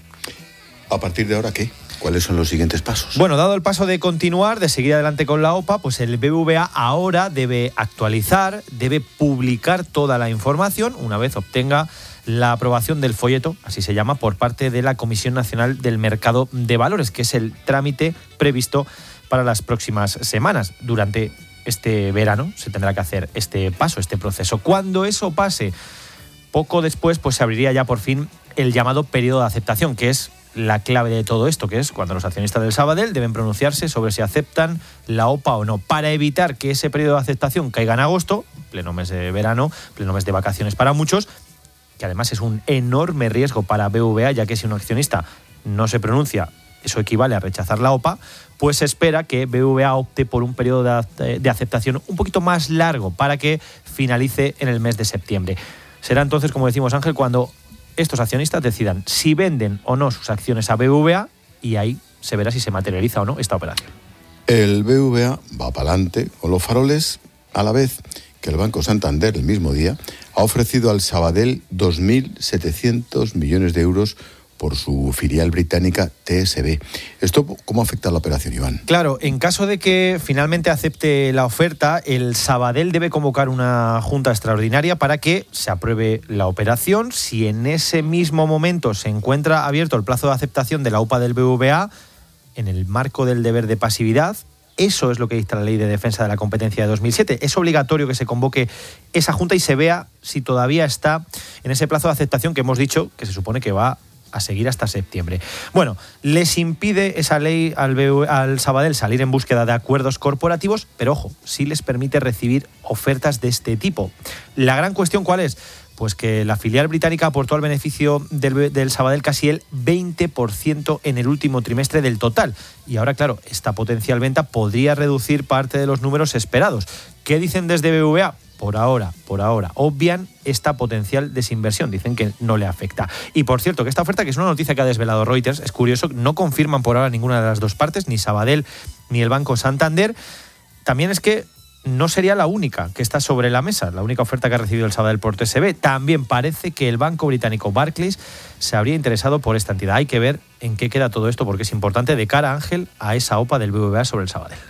¿A partir de ahora qué? ¿Cuáles son los siguientes pasos? Bueno, dado el paso de continuar, de seguir adelante con la O P A, pues el B B V A ahora debe actualizar, debe publicar toda la información una vez obtenga la aprobación del folleto, así se llama, por parte de la Comisión Nacional del Mercado de Valores, que es el trámite previsto para las próximas semanas. Durante este verano se tendrá que hacer este paso, este proceso. Cuando eso pase, poco después, pues se abriría ya por fin el llamado periodo de aceptación, que es la clave de todo esto, que es cuando los accionistas del Sabadell deben pronunciarse sobre si aceptan la O P A o no, para evitar que ese periodo de aceptación caiga en agosto, pleno mes de verano, pleno mes de vacaciones para muchos, que además es un enorme riesgo para B B V A, ya que si un accionista no se pronuncia, eso equivale a rechazar la O P A, pues se espera que B B V A opte por un periodo de, de aceptación un poquito más largo para que finalice en el mes de septiembre. Será entonces, como decimos, Ángel, cuando estos accionistas decidan si venden o no sus acciones a B B V A y ahí se verá si se materializa o no esta operación. El B B V A va para adelante con los faroles, a la vez que el Banco Santander, el mismo día, ha ofrecido al Sabadell dos mil setecientos millones de euros por su filial británica T S B. ¿Esto cómo afecta a la operación, Iván? Claro, en caso de que finalmente acepte la oferta, el Sabadell debe convocar una junta extraordinaria para que se apruebe la operación. Si en ese mismo momento se encuentra abierto el plazo de aceptación de la O P A del B B V A, en el marco del deber de pasividad, eso es lo que dicta la Ley de Defensa de la Competencia de dos mil siete. Es obligatorio que se convoque esa junta y se vea si todavía está en ese plazo de aceptación que hemos dicho que se supone que va a seguir hasta septiembre. Bueno, les impide esa ley al, B V, al Sabadell salir en búsqueda de acuerdos corporativos, pero ojo, sí les permite recibir ofertas de este tipo. La gran cuestión, ¿cuál es? Pues que la filial británica aportó al beneficio del, del Sabadell casi el veinte por ciento en el último trimestre del total. Y ahora, claro, esta potencial venta podría reducir parte de los números esperados. ¿Qué dicen desde B B V A? Por ahora, por ahora, obvian esta potencial desinversión. Dicen que no le afecta. Y por cierto, que esta oferta, que es una noticia que ha desvelado Reuters, es curioso, no confirman por ahora ninguna de las dos partes, ni Sabadell ni el Banco Santander. También es que no sería la única que está sobre la mesa, la única oferta que ha recibido el Sabadell por T S B. También parece que el banco británico Barclays se habría interesado por esta entidad. Hay que ver en qué queda todo esto, porque es importante de cara, Ángel, a esa O P A del B B V A sobre el Sabadell.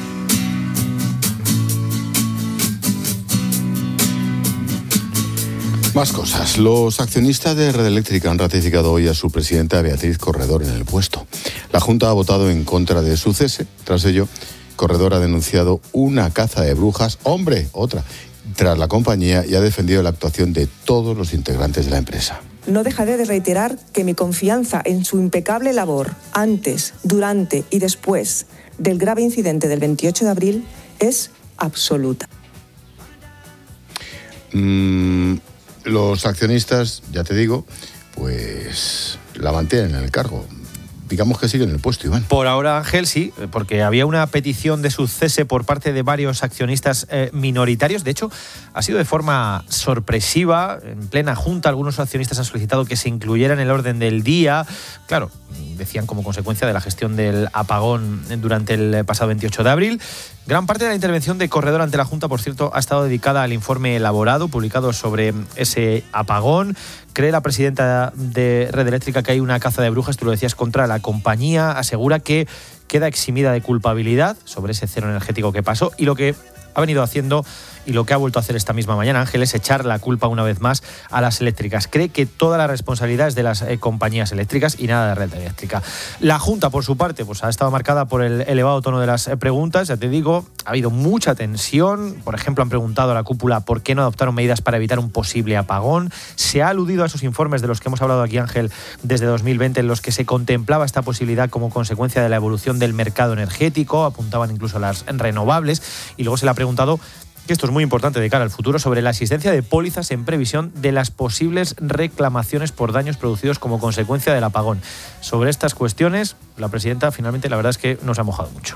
Más cosas. Los accionistas de Red Eléctrica han ratificado hoy a su presidenta Beatriz Corredor en el puesto. La Junta ha votado en contra de su cese. Tras ello, Corredor ha denunciado una caza de brujas, hombre, otra, tras la compañía, y ha defendido la actuación de todos los integrantes de la empresa. No dejaré de reiterar que mi confianza en su impecable labor antes, durante y después del grave incidente del veintiocho de abril es absoluta. Mm, los accionistas, ya te digo, pues la mantienen en el cargo. Digamos que sigue en el puesto, Iván. Por ahora, Ángel, sí, porque había una petición de su cese por parte de varios accionistas eh, minoritarios. De hecho, ha sido de forma sorpresiva. En plena junta, algunos accionistas han solicitado que se incluyera en el orden del día. Claro, decían como consecuencia de la gestión del apagón durante el pasado veintiocho de abril. Gran parte de la intervención de Corredor ante la Junta, por cierto, ha estado dedicada al informe elaborado, publicado sobre ese apagón. Cree la presidenta de Red Eléctrica que hay una caza de brujas, tú lo decías, contra la compañía. Asegura que queda eximida de culpabilidad sobre ese cero energético que pasó, y lo que ha venido haciendo y lo que ha vuelto a hacer esta misma mañana, Ángel, es echar la culpa una vez más a las eléctricas. Cree que toda la responsabilidad es de las eh, compañías eléctricas y nada de Red Eléctrica. La Junta, por su parte, pues ha estado marcada por el elevado tono de las eh, preguntas. Ya te digo, ha habido mucha tensión. Por ejemplo, han preguntado a la cúpula por qué no adoptaron medidas para evitar un posible apagón. Se ha aludido a esos informes de los que hemos hablado aquí, Ángel, desde dos mil veinte, en los que se contemplaba esta posibilidad como consecuencia de la evolución del mercado energético. Apuntaban incluso a las renovables. Y luego se le ha preguntado que esto es muy importante de cara al futuro, sobre la existencia de pólizas en previsión de las posibles reclamaciones por daños producidos como consecuencia del apagón. Sobre estas cuestiones, la presidenta finalmente la verdad es que nos ha mojado mucho.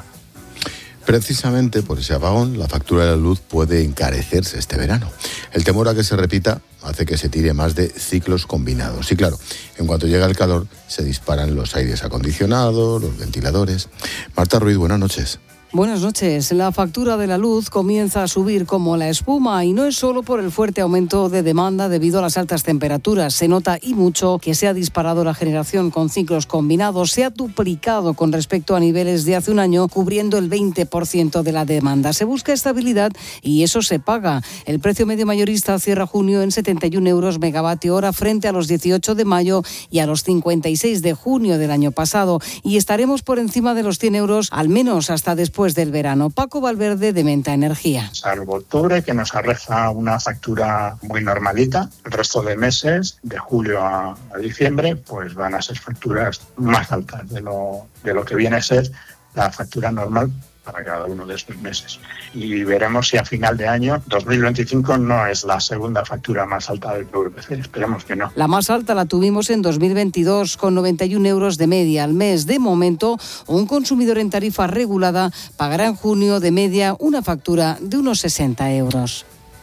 Precisamente por ese apagón, la factura de la luz puede encarecerse este verano. El temor a que se repita hace que se tire más de ciclos combinados. Y claro, en cuanto llega el calor, se disparan los aires acondicionados, los ventiladores. Marta Ruiz, buenas noches. Buenas noches. La factura de la luz comienza a subir como la espuma y no es solo por el fuerte aumento de demanda debido a las altas temperaturas. Se nota y mucho que se ha disparado la generación con ciclos combinados. Se ha duplicado con respecto a niveles de hace un año, cubriendo el veinte por ciento de la demanda. Se busca estabilidad y eso se paga. El precio medio mayorista cierra junio en setenta y un euros megavatio hora frente a los dieciocho de mayo y a los cincuenta y seis de junio del año pasado. Y estaremos por encima de los cien euros al menos hasta después del verano. Paco Valverde, de Menta Energía. Salvo octubre, que nos arroja una factura muy normalita, el resto de meses, de julio a, a diciembre, pues van a ser facturas más altas de lo, de lo que viene a ser la factura normal para cada uno de estos meses. Y veremos si a final de año, dos mil veinticinco, no es la segunda factura más alta del P V P C. Esperemos que no. La más alta la tuvimos en dos mil veintidós, con noventa y un euros de media al mes. De momento, un consumidor en tarifa regulada pagará en junio de media una factura de unos sesenta euros.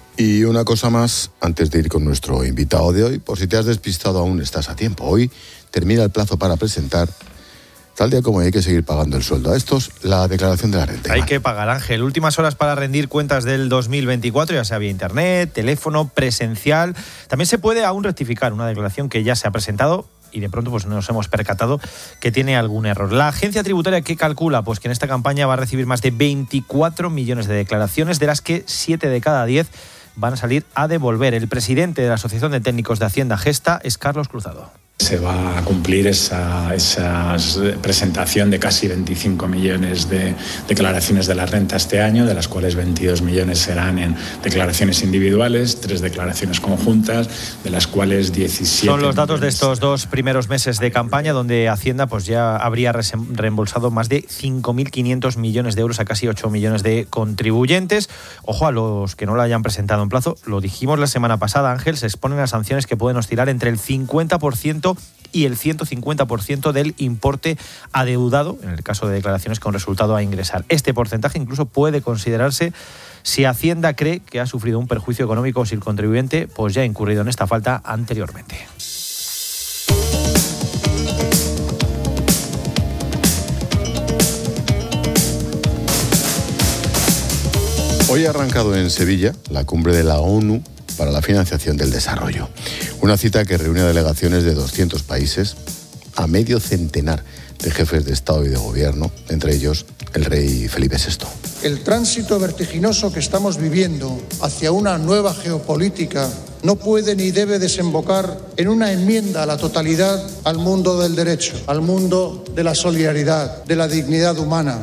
Y una cosa más, antes de ir con nuestro invitado de hoy, por si te has despistado aún estás a tiempo. Hoy termina el plazo para presentar, tal día como hoy, hay que seguir pagando el sueldo. A estos, la declaración de la renta. Hay que pagar, Ángel. Últimas horas para rendir cuentas del dos mil veinticuatro, ya sea vía internet, teléfono, presencial. También se puede aún rectificar una declaración que ya se ha presentado y de pronto pues nos hemos percatado que tiene algún error. La agencia tributaria, ¿qué calcula? Pues que en esta campaña va a recibir más de veinticuatro millones de declaraciones, de las que siete de cada diez van a salir a devolver. El presidente de la Asociación de Técnicos de Hacienda Gesta es Carlos Cruzado. Se va a cumplir esa, esa presentación de casi veinticinco millones de declaraciones de la renta este año, de las cuales veintidós millones serán en declaraciones individuales, tres declaraciones conjuntas, de las cuales diecisiete... Son los datos de estos dos primeros meses de campaña, donde Hacienda pues ya habría reembolsado más de cinco mil quinientos millones de euros a casi ocho millones de contribuyentes. Ojo a los que no lo hayan presentado en plazo. Lo dijimos la semana pasada, Ángel, se exponen a sanciones que pueden oscilar entre el cincuenta por ciento y el ciento cincuenta por ciento del importe adeudado, en el caso de declaraciones con resultado a ingresar. Este porcentaje incluso puede considerarse si Hacienda cree que ha sufrido un perjuicio económico o si el contribuyente pues ya ha incurrido en esta falta anteriormente. Hoy ha arrancado en Sevilla la cumbre de la ONU para la financiación del desarrollo. Una cita que reúne a delegaciones de doscientos países, a medio centenar de jefes de Estado y de Gobierno, entre ellos el rey Felipe sexto. El tránsito vertiginoso que estamos viviendo hacia una nueva geopolítica no puede ni debe desembocar en una enmienda a la totalidad al mundo del derecho, al mundo de la solidaridad, de la dignidad humana.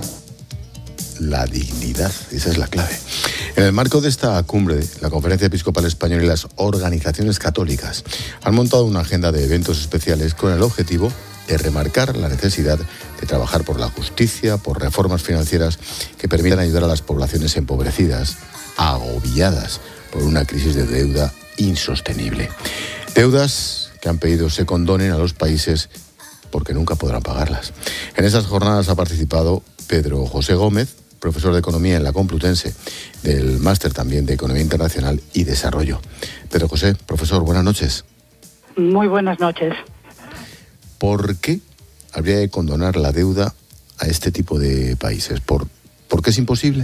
La dignidad, esa es la clave. En el marco de esta cumbre, la Conferencia Episcopal Española y las organizaciones católicas han montado una agenda de eventos especiales con el objetivo de remarcar la necesidad de trabajar por la justicia, por reformas financieras que permitan ayudar a las poblaciones empobrecidas, agobiadas por una crisis de deuda insostenible. Deudas que han pedido se condonen a los países porque nunca podrán pagarlas. En esas jornadas ha participado Pedro José Gómez, profesor de Economía en la Complutense, del máster también de Economía Internacional y Desarrollo. Pedro José, profesor, buenas noches. Muy buenas noches. ¿Por qué habría que condonar la deuda a este tipo de países? ¿Por, ¿por qué es imposible?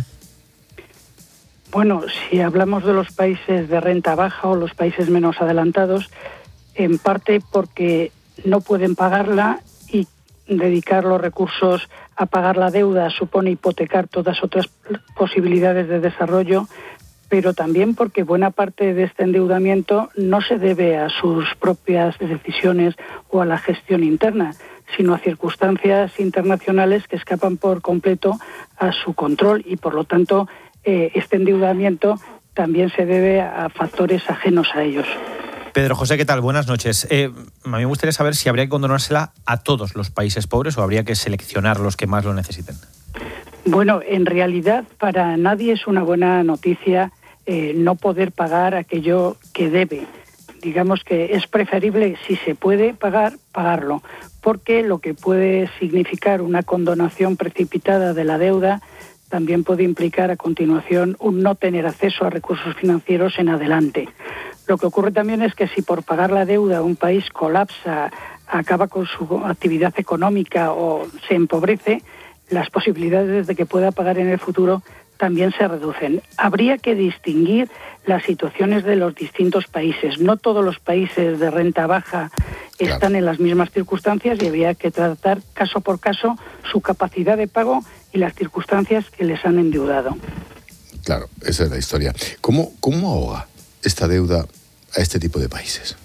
Bueno, si hablamos de los países de renta baja o los países menos adelantados, en parte porque no pueden pagarla y dedicar los recursos a pagar la deuda supone hipotecar todas otras posibilidades de desarrollo, pero también porque buena parte de este endeudamiento no se debe a sus propias decisiones o a la gestión interna, sino a circunstancias internacionales que escapan por completo a su control y, por lo tanto, eh, este endeudamiento también se debe a factores ajenos a ellos. Pedro José, ¿qué tal? Buenas noches. Eh, a mí me gustaría saber si habría que condonársela a todos los países pobres o habría que seleccionar los que más lo necesiten. Bueno, en realidad para nadie es una buena noticia eh, no poder pagar aquello que debe. Digamos que es preferible, si se puede pagar, pagarlo, porque lo que puede significar una condonación precipitada de la deuda también puede implicar a continuación un no tener acceso a recursos financieros en adelante. Lo que ocurre también es que si por pagar la deuda un país colapsa, acaba con su actividad económica o se empobrece, las posibilidades de que pueda pagar en el futuro también se reducen. Habría que distinguir las situaciones de los distintos países. No todos los países de renta baja están claro. en las mismas circunstancias y habría que tratar caso por caso su capacidad de pago y las circunstancias que les han endeudado. Claro, esa es la historia. ¿Cómo, cómo ahoga esta deuda a este tipo de países?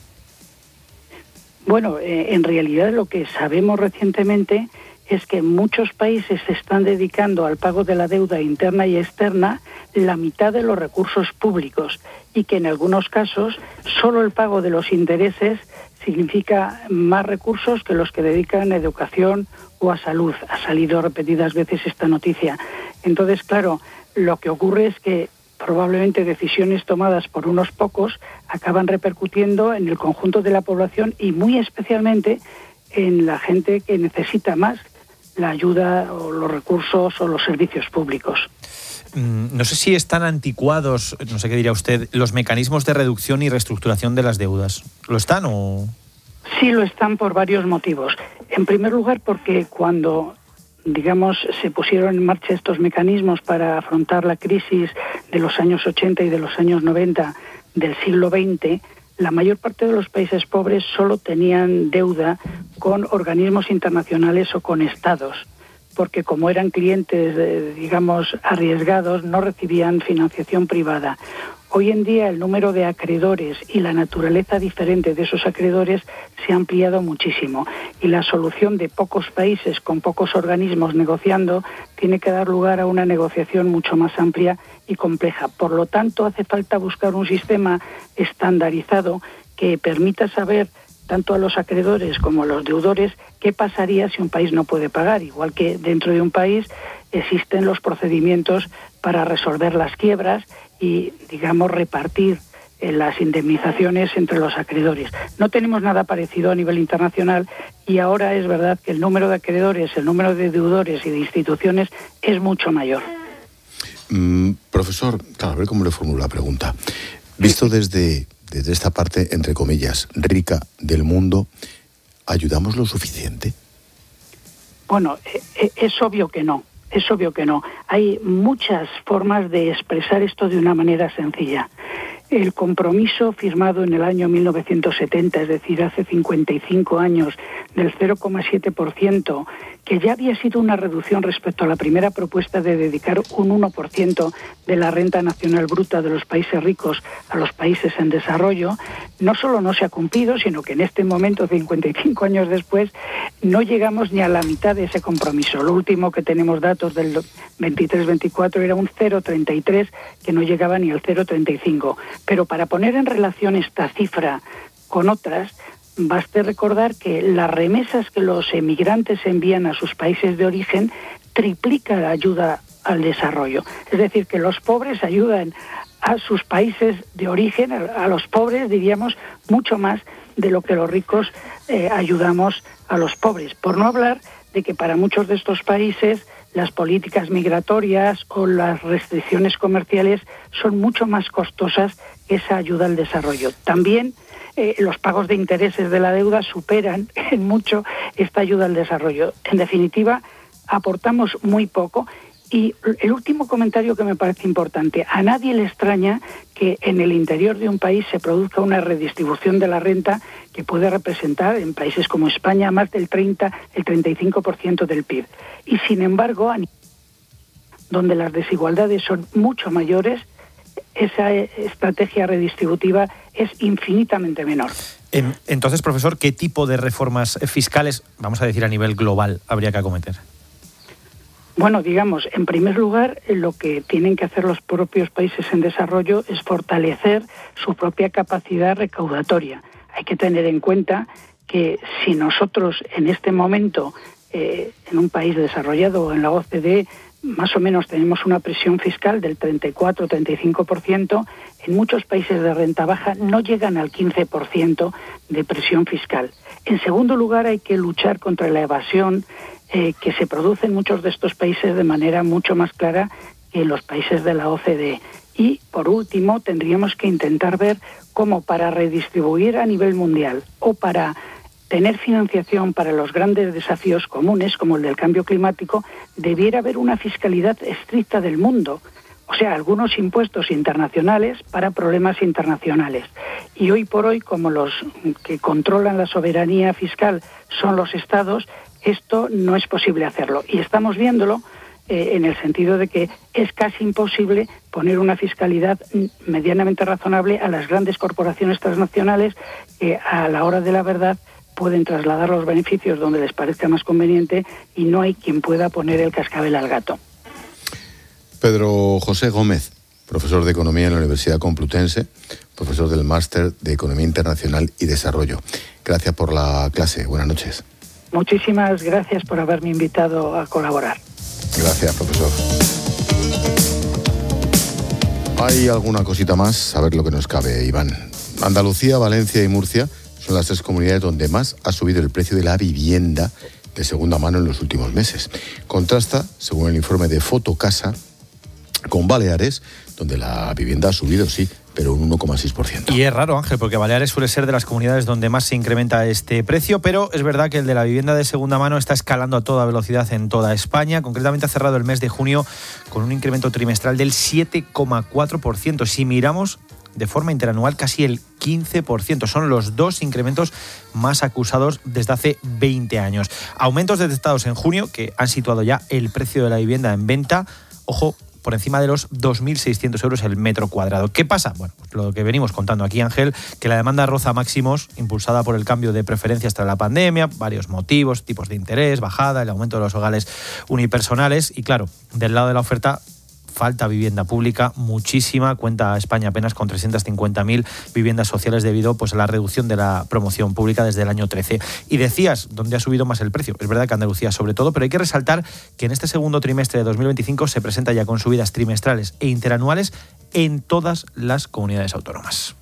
Bueno, eh, en realidad lo que sabemos recientemente es que muchos países se están dedicando al pago de la deuda interna y externa la mitad de los recursos públicos y que en algunos casos solo el pago de los intereses significa más recursos que los que dedican a educación o a salud. Ha salido repetidas veces esta noticia. Entonces, claro, lo que ocurre es que probablemente decisiones tomadas por unos pocos acaban repercutiendo en el conjunto de la población y muy especialmente en la gente que necesita más la ayuda o los recursos o los servicios públicos. No sé si están anticuados, no sé qué diría usted, los mecanismos de reducción y reestructuración de las deudas. ¿Lo están o...? Sí, lo están por varios motivos. En primer lugar, porque cuando, digamos, se pusieron en marcha estos mecanismos para afrontar la crisis de los años ochenta y de los años noventa del siglo veinte, la mayor parte de los países pobres solo tenían deuda con organismos internacionales o con estados, porque como eran clientes, eh, digamos, arriesgados, no recibían financiación privada. Hoy en día el número de acreedores y la naturaleza diferente de esos acreedores se ha ampliado muchísimo y la solución de pocos países con pocos organismos negociando tiene que dar lugar a una negociación mucho más amplia y compleja. Por lo tanto, hace falta buscar un sistema estandarizado que permita saber tanto a los acreedores como a los deudores qué pasaría si un país no puede pagar, igual que dentro de un país existen los procedimientos para resolver las quiebras y, digamos, repartir eh, las indemnizaciones entre los acreedores. No tenemos nada parecido a nivel internacional y ahora es verdad que el número de acreedores, el número de deudores y de instituciones es mucho mayor. Mm, profesor, claro, a ver cómo le formulo la pregunta. Visto desde, desde esta parte, entre comillas, rica del mundo, ¿ayudamos lo suficiente? Bueno, eh, es obvio que no. Es obvio que no. Hay muchas formas de expresar esto de una manera sencilla. El compromiso firmado en el año mil novecientos setenta, es decir, hace cincuenta y cinco años, del cero coma siete por ciento, que ya había sido una reducción respecto a la primera propuesta de dedicar un uno por ciento de la renta nacional bruta de los países ricos a los países en desarrollo, no solo no se ha cumplido, sino que en este momento, cincuenta y cinco años después, no llegamos ni a la mitad de ese compromiso. Lo último que tenemos datos del veintitrés veinticuatro era un cero coma treinta y tres, que no llegaba ni al cero coma treinta y cinco. Pero para poner en relación esta cifra con otras, baste recordar que las remesas que los emigrantes envían a sus países de origen triplica la ayuda al desarrollo. Es decir, que los pobres ayudan a sus países de origen, a los pobres, diríamos, mucho más de lo que los ricos eh, ayudamos a los pobres. Por no hablar de que para muchos de estos países las políticas migratorias o las restricciones comerciales son mucho más costosas que esa ayuda al desarrollo. También eh, los pagos de intereses de la deuda superan en mucho esta ayuda al desarrollo. En definitiva, aportamos muy poco. Y el último comentario que me parece importante, a nadie le extraña que en el interior de un país se produzca una redistribución de la renta que puede representar en países como España más del treinta, el treinta y cinco por ciento del P I B. Y sin embargo, donde las desigualdades son mucho mayores, esa estrategia redistributiva es infinitamente menor. Entonces, profesor, ¿qué tipo de reformas fiscales, vamos a decir a nivel global, habría que acometer? Bueno, digamos, en primer lugar, lo que tienen que hacer los propios países en desarrollo es fortalecer su propia capacidad recaudatoria. Hay que tener en cuenta que si nosotros en este momento, eh, en un país desarrollado o en la O C D E, más o menos tenemos una presión fiscal del treinta y cuatro a treinta y cinco por ciento. En muchos países de renta baja no llegan al quince por ciento de presión fiscal. En segundo lugar, hay que luchar contra la evasión eh, que se produce en muchos de estos países de manera mucho más clara que en los países de la O C D E. Y, por último, tendríamos que intentar ver cómo para redistribuir a nivel mundial o para tener financiación para los grandes desafíos comunes, como el del cambio climático, debiera haber una fiscalidad estricta del mundo. O sea, algunos impuestos internacionales para problemas internacionales. Y hoy por hoy, como los que controlan la soberanía fiscal son los estados, esto no es posible hacerlo. Y estamos viéndolo eh, en el sentido de que es casi imposible poner una fiscalidad medianamente razonable a las grandes corporaciones transnacionales que a la hora de la verdad pueden trasladar los beneficios donde les parezca más conveniente y no hay quien pueda poner el cascabel al gato. Pedro José Gómez, profesor de Economía en la Universidad Complutense, profesor del Máster de Economía Internacional y Desarrollo. Gracias por la clase. Buenas noches. Muchísimas gracias por haberme invitado a colaborar. Gracias, profesor. Hay alguna cosita más, a ver lo que nos cabe, Iván. Andalucía, Valencia y Murcia son las tres comunidades donde más ha subido el precio de la vivienda de segunda mano en los últimos meses. Contrasta, según el informe de Fotocasa, con Baleares, donde la vivienda ha subido, sí, pero un uno coma seis por ciento. Y es raro, Ángel, porque Baleares suele ser de las comunidades donde más se incrementa este precio, pero es verdad que el de la vivienda de segunda mano está escalando a toda velocidad en toda España. Concretamente ha cerrado el mes de junio con un incremento trimestral del siete coma cuatro por ciento. Si miramos de forma interanual, casi el quince por ciento. Son los dos incrementos más acusados desde hace veinte años. Aumentos detectados en junio que han situado ya el precio de la vivienda en venta, ojo, por encima de los dos mil seiscientos euros el metro cuadrado. ¿Qué pasa? Bueno, pues lo que venimos contando aquí, Ángel, que la demanda roza máximos, impulsada por el cambio de preferencias tras la pandemia, varios motivos, tipos de interés, bajada, el aumento de los hogares unipersonales y, claro, del lado de la oferta, falta vivienda pública, muchísima. Cuenta España apenas con trescientas cincuenta mil viviendas sociales debido pues, a la reducción de la promoción pública desde el año trece. Y decías, ¿dónde ha subido más el precio? Es verdad que Andalucía sobre todo, pero hay que resaltar que en este segundo trimestre de dos mil veinticinco se presenta ya con subidas trimestrales e interanuales en todas las comunidades autónomas.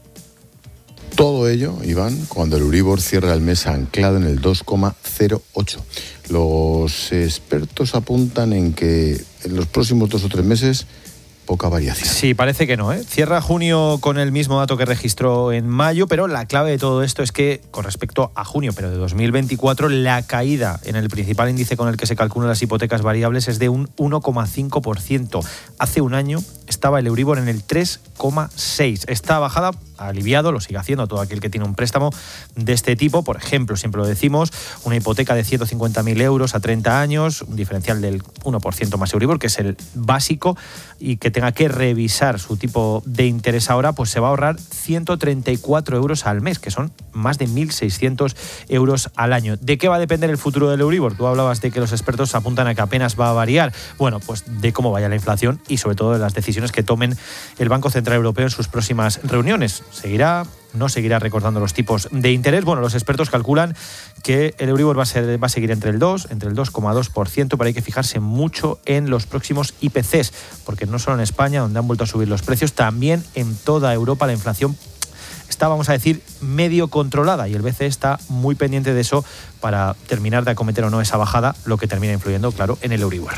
Todo ello, Iván, cuando el Euribor cierra el mes anclado en el dos coma cero ocho. Los expertos apuntan en que en los próximos dos o tres meses poca variación. Sí, parece que no, ¿eh? Cierra junio con el mismo dato que registró en mayo, pero la clave de todo esto es que con respecto a junio, pero de dos mil veinticuatro, la caída en el principal índice con el que se calculan las hipotecas variables es de un uno coma cinco por ciento. Hace un año estaba el Euribor en el tres coma seis. Esta bajada ha aliviado, lo sigue haciendo todo aquel que tiene un préstamo de este tipo. Por ejemplo, siempre lo decimos, una hipoteca de ciento cincuenta mil euros a treinta años, un diferencial del uno por ciento más Euribor, que es el básico, y que tenga que revisar su tipo de interés ahora, pues se va a ahorrar ciento treinta y cuatro euros al mes, que son más de mil seiscientos euros al año. ¿De qué va a depender el futuro del Euribor? Tú hablabas de que los expertos apuntan a que apenas va a variar. Bueno, pues de cómo vaya la inflación y sobre todo de las decisiones que tomen el Banco Central Europeo en sus próximas reuniones. ¿Seguirá? ¿No seguirá recortando los tipos de interés? Bueno, los expertos calculan que el Euribor va a, ser, va a seguir entre el dos, entre el dos coma dos por ciento, pero hay que fijarse mucho en los próximos I P Cs, porque no solo en España, donde han vuelto a subir los precios, también en toda Europa la inflación está, vamos a decir, medio controlada, y el B C E está muy pendiente de eso para terminar de acometer o no esa bajada, lo que termina influyendo, claro, en el Euribor.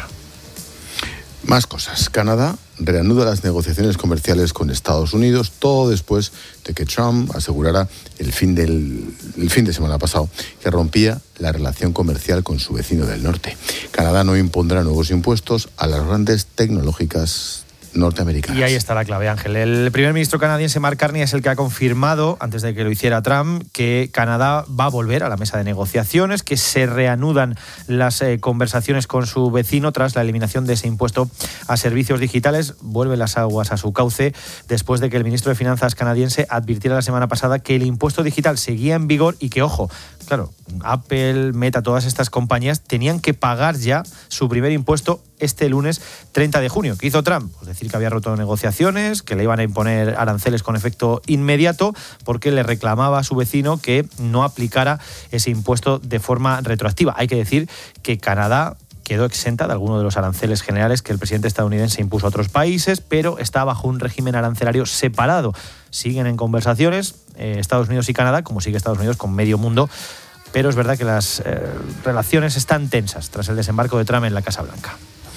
Más cosas. Canadá reanuda las negociaciones comerciales con Estados Unidos, todo después de que Trump asegurara el fin, del, el fin de semana pasado que rompía la relación comercial con su vecino del norte. Canadá no impondrá nuevos impuestos a las grandes tecnológicas norteamericanas. Y ahí está la clave, Ángel. El primer ministro canadiense Mark Carney es el que ha confirmado, antes de que lo hiciera Trump, que Canadá va a volver a la mesa de negociaciones, que se reanudan las eh, conversaciones con su vecino tras la eliminación de ese impuesto a servicios digitales. Vuelven las aguas a su cauce después de que el ministro de Finanzas canadiense advirtiera la semana pasada que el impuesto digital seguía en vigor y que, ojo, claro, Apple, Meta, todas estas compañías tenían que pagar ya su primer impuesto este lunes treinta de junio. ¿Qué hizo Trump? Pues decir que había roto negociaciones, que le iban a imponer aranceles con efecto inmediato, porque le reclamaba a su vecino que no aplicara ese impuesto de forma retroactiva. Hay que decir que Canadá, quedó exenta de alguno de los aranceles generales que el presidente estadounidense impuso a otros países, pero está bajo un régimen arancelario separado. Siguen en conversaciones eh, Estados Unidos y Canadá, como sigue Estados Unidos con medio mundo, pero es verdad que las eh, relaciones están tensas tras el desembarco de Trump en la Casa Blanca.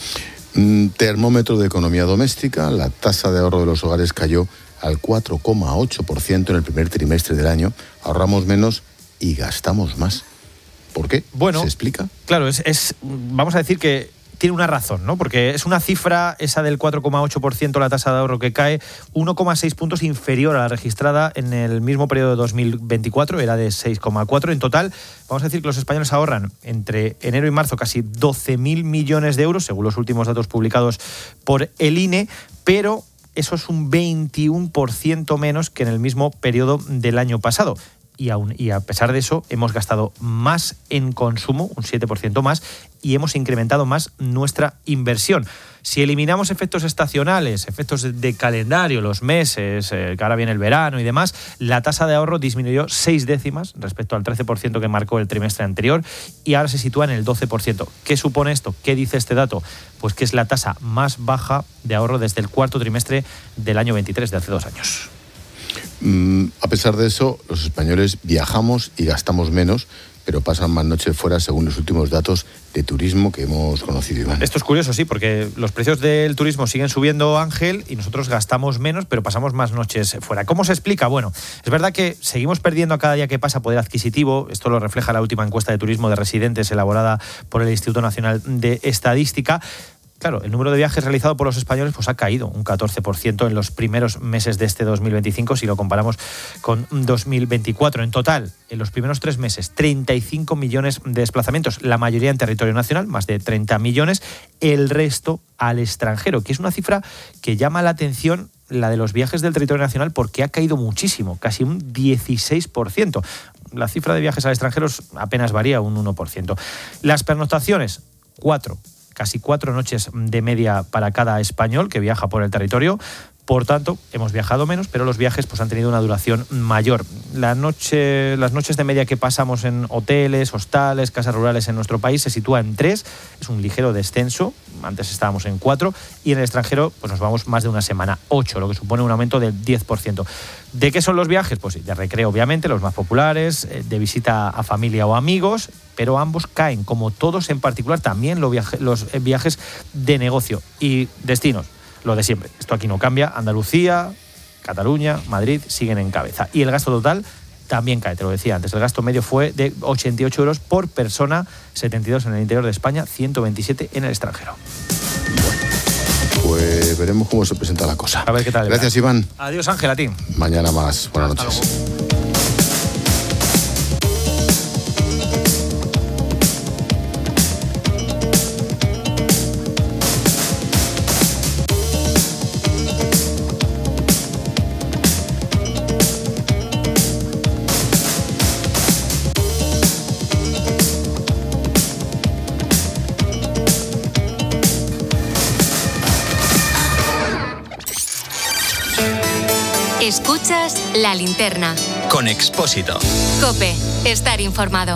Termómetro de economía doméstica, la tasa de ahorro de los hogares cayó al cuatro coma ocho por ciento en el primer trimestre del año. Ahorramos menos y gastamos más. ¿Por qué? Bueno, ¿se explica? Claro, es, es vamos a decir que tiene una razón, ¿no? Porque es una cifra, esa del cuatro coma ocho por ciento, la tasa de ahorro que cae, uno coma seis puntos inferior a la registrada en el mismo periodo de dos mil veinticuatro, era de seis coma cuatro. En total, vamos a decir que los españoles ahorran entre enero y marzo casi doce mil millones de euros, según los últimos datos publicados por el I N E, pero eso es un veintiuno por ciento menos que en el mismo periodo del año pasado. Y, aún, y a pesar de eso, hemos gastado más en consumo, un siete por ciento más, y hemos incrementado más nuestra inversión. Si eliminamos efectos estacionales, efectos de, de calendario, los meses, eh, que ahora viene el verano y demás, la tasa de ahorro disminuyó seis décimas respecto al trece por ciento que marcó el trimestre anterior y ahora se sitúa en el doce por ciento. ¿Qué supone esto? ¿Qué dice este dato? Pues que es la tasa más baja de ahorro desde el cuarto trimestre del año veintitrés, de hace dos años. Mm, a pesar de eso, los españoles viajamos y gastamos menos, pero pasan más noches fuera según los últimos datos de turismo que hemos conocido, Iván. Esto es curioso, sí, porque los precios del turismo siguen subiendo, Ángel, y nosotros gastamos menos, pero pasamos más noches fuera. ¿Cómo se explica? Bueno, es verdad que seguimos perdiendo a cada día que pasa poder adquisitivo. Esto lo refleja la última encuesta de turismo de residentes elaborada por el Instituto Nacional de Estadística. Claro, el número de viajes realizado por los españoles pues ha caído un catorce por ciento en los primeros meses de este dos mil veinticinco si lo comparamos con dos mil veinticuatro. En total, en los primeros tres meses, treinta y cinco millones de desplazamientos, la mayoría en territorio nacional, más de treinta millones, el resto al extranjero, que es una cifra que llama la atención, la de los viajes del territorio nacional, porque ha caído muchísimo, casi un dieciséis por ciento. La cifra de viajes al extranjero apenas varía un uno por ciento. Las pernoctaciones, cuatro. Casi cuatro noches de media para cada español que viaja por el territorio. Por tanto, hemos viajado menos, pero los viajes pues, han tenido una duración mayor. La noche, las noches de media que pasamos en hoteles, hostales, casas rurales en nuestro país se sitúa en tres. Es un ligero descenso. Antes estábamos en cuatro. Y en el extranjero pues nos vamos más de una semana, ocho, lo que supone un aumento del diez por ciento. ¿De qué son los viajes? Pues de recreo, obviamente, los más populares, de visita a familia o amigos, pero ambos caen, como todos en particular, también los viajes, los viajes de negocio y destinos. Lo de siempre, esto aquí no cambia. Andalucía, Cataluña, Madrid siguen en cabeza. Y el gasto total también cae, te lo decía antes. El gasto medio fue de ochenta y ocho euros por persona, setenta y dos en el interior de España, ciento veintisiete en el extranjero. Pues veremos cómo se presenta la cosa. A ver qué tal. Gracias, Iván. Adiós, Ángel, a ti. Mañana más. Buenas noches. Escuchas La Linterna. Con Expósito. COPE. Estar informado.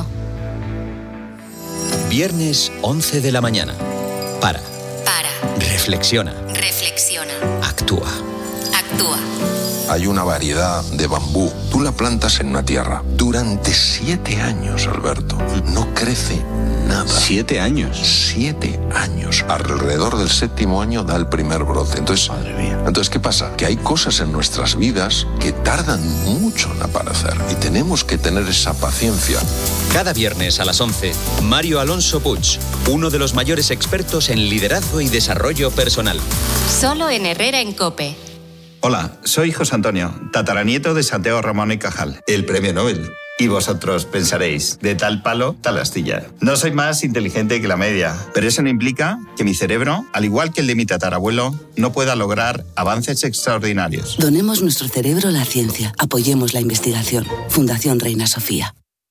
Viernes once de la mañana. Para. Para. Reflexiona. Reflexiona. Actúa. Actúa. Hay una variedad de bambú. Tú la plantas en una tierra. Durante siete años, Alberto. No crece nada. ¿Siete años? Siete años. Alrededor del séptimo año da el primer brote. Entonces, Madre mía. Entonces, ¿qué pasa? Que hay cosas en nuestras vidas que tardan mucho en aparecer. Y tenemos que tener esa paciencia. Cada viernes a las once, Mario Alonso Puig, uno de los mayores expertos en liderazgo y desarrollo personal. Solo en Herrera en COPE. Hola, soy José Antonio, tataranieto de Santiago Ramón y Cajal, el premio Nobel. Y vosotros pensaréis, de tal palo, tal astilla. No soy más inteligente que la media, pero eso no implica que mi cerebro, al igual que el de mi tatarabuelo, no pueda lograr avances extraordinarios. Donemos nuestro cerebro a la ciencia. Apoyemos la investigación. Fundación Reina Sofía.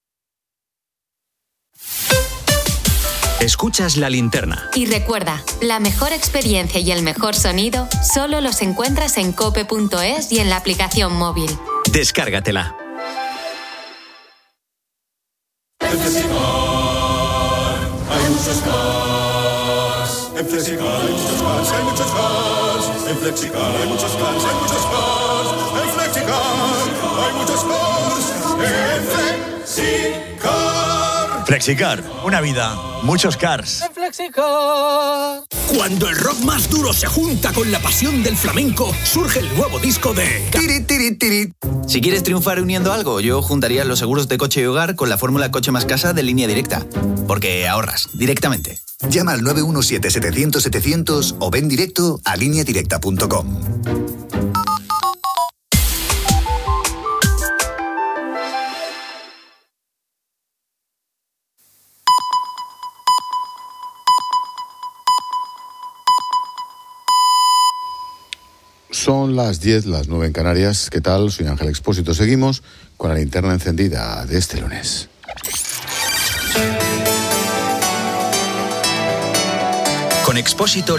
Escuchas La Linterna. Y recuerda, la mejor experiencia y el mejor sonido solo los encuentras en cope punto es y en la aplicación móvil. Descárgatela. Hay muchos más. En Flexicar hay muchos cars, hay muchos cars. En Flexicar hay muchos cars, hay muchos cars. En Flexicar hay muchos cars. En Flexicar. Flexicar, una vida, muchos cars. En Flexicar. Cuando el rock más duro se junta con la pasión del flamenco, surge el nuevo disco de... Tiri, tiri, tiri. Si quieres triunfar uniendo algo, yo juntaría los seguros de coche y hogar con la fórmula Coche más Casa de Línea Directa. Porque ahorras directamente. Llama al nueve uno siete, setecientos, setecientos o ven directo a línea directa punto com. Son las diez, las nueve en Canarias. ¿Qué tal? Soy Ángel Expósito. Seguimos con la linterna encendida de este lunes. Con Expósito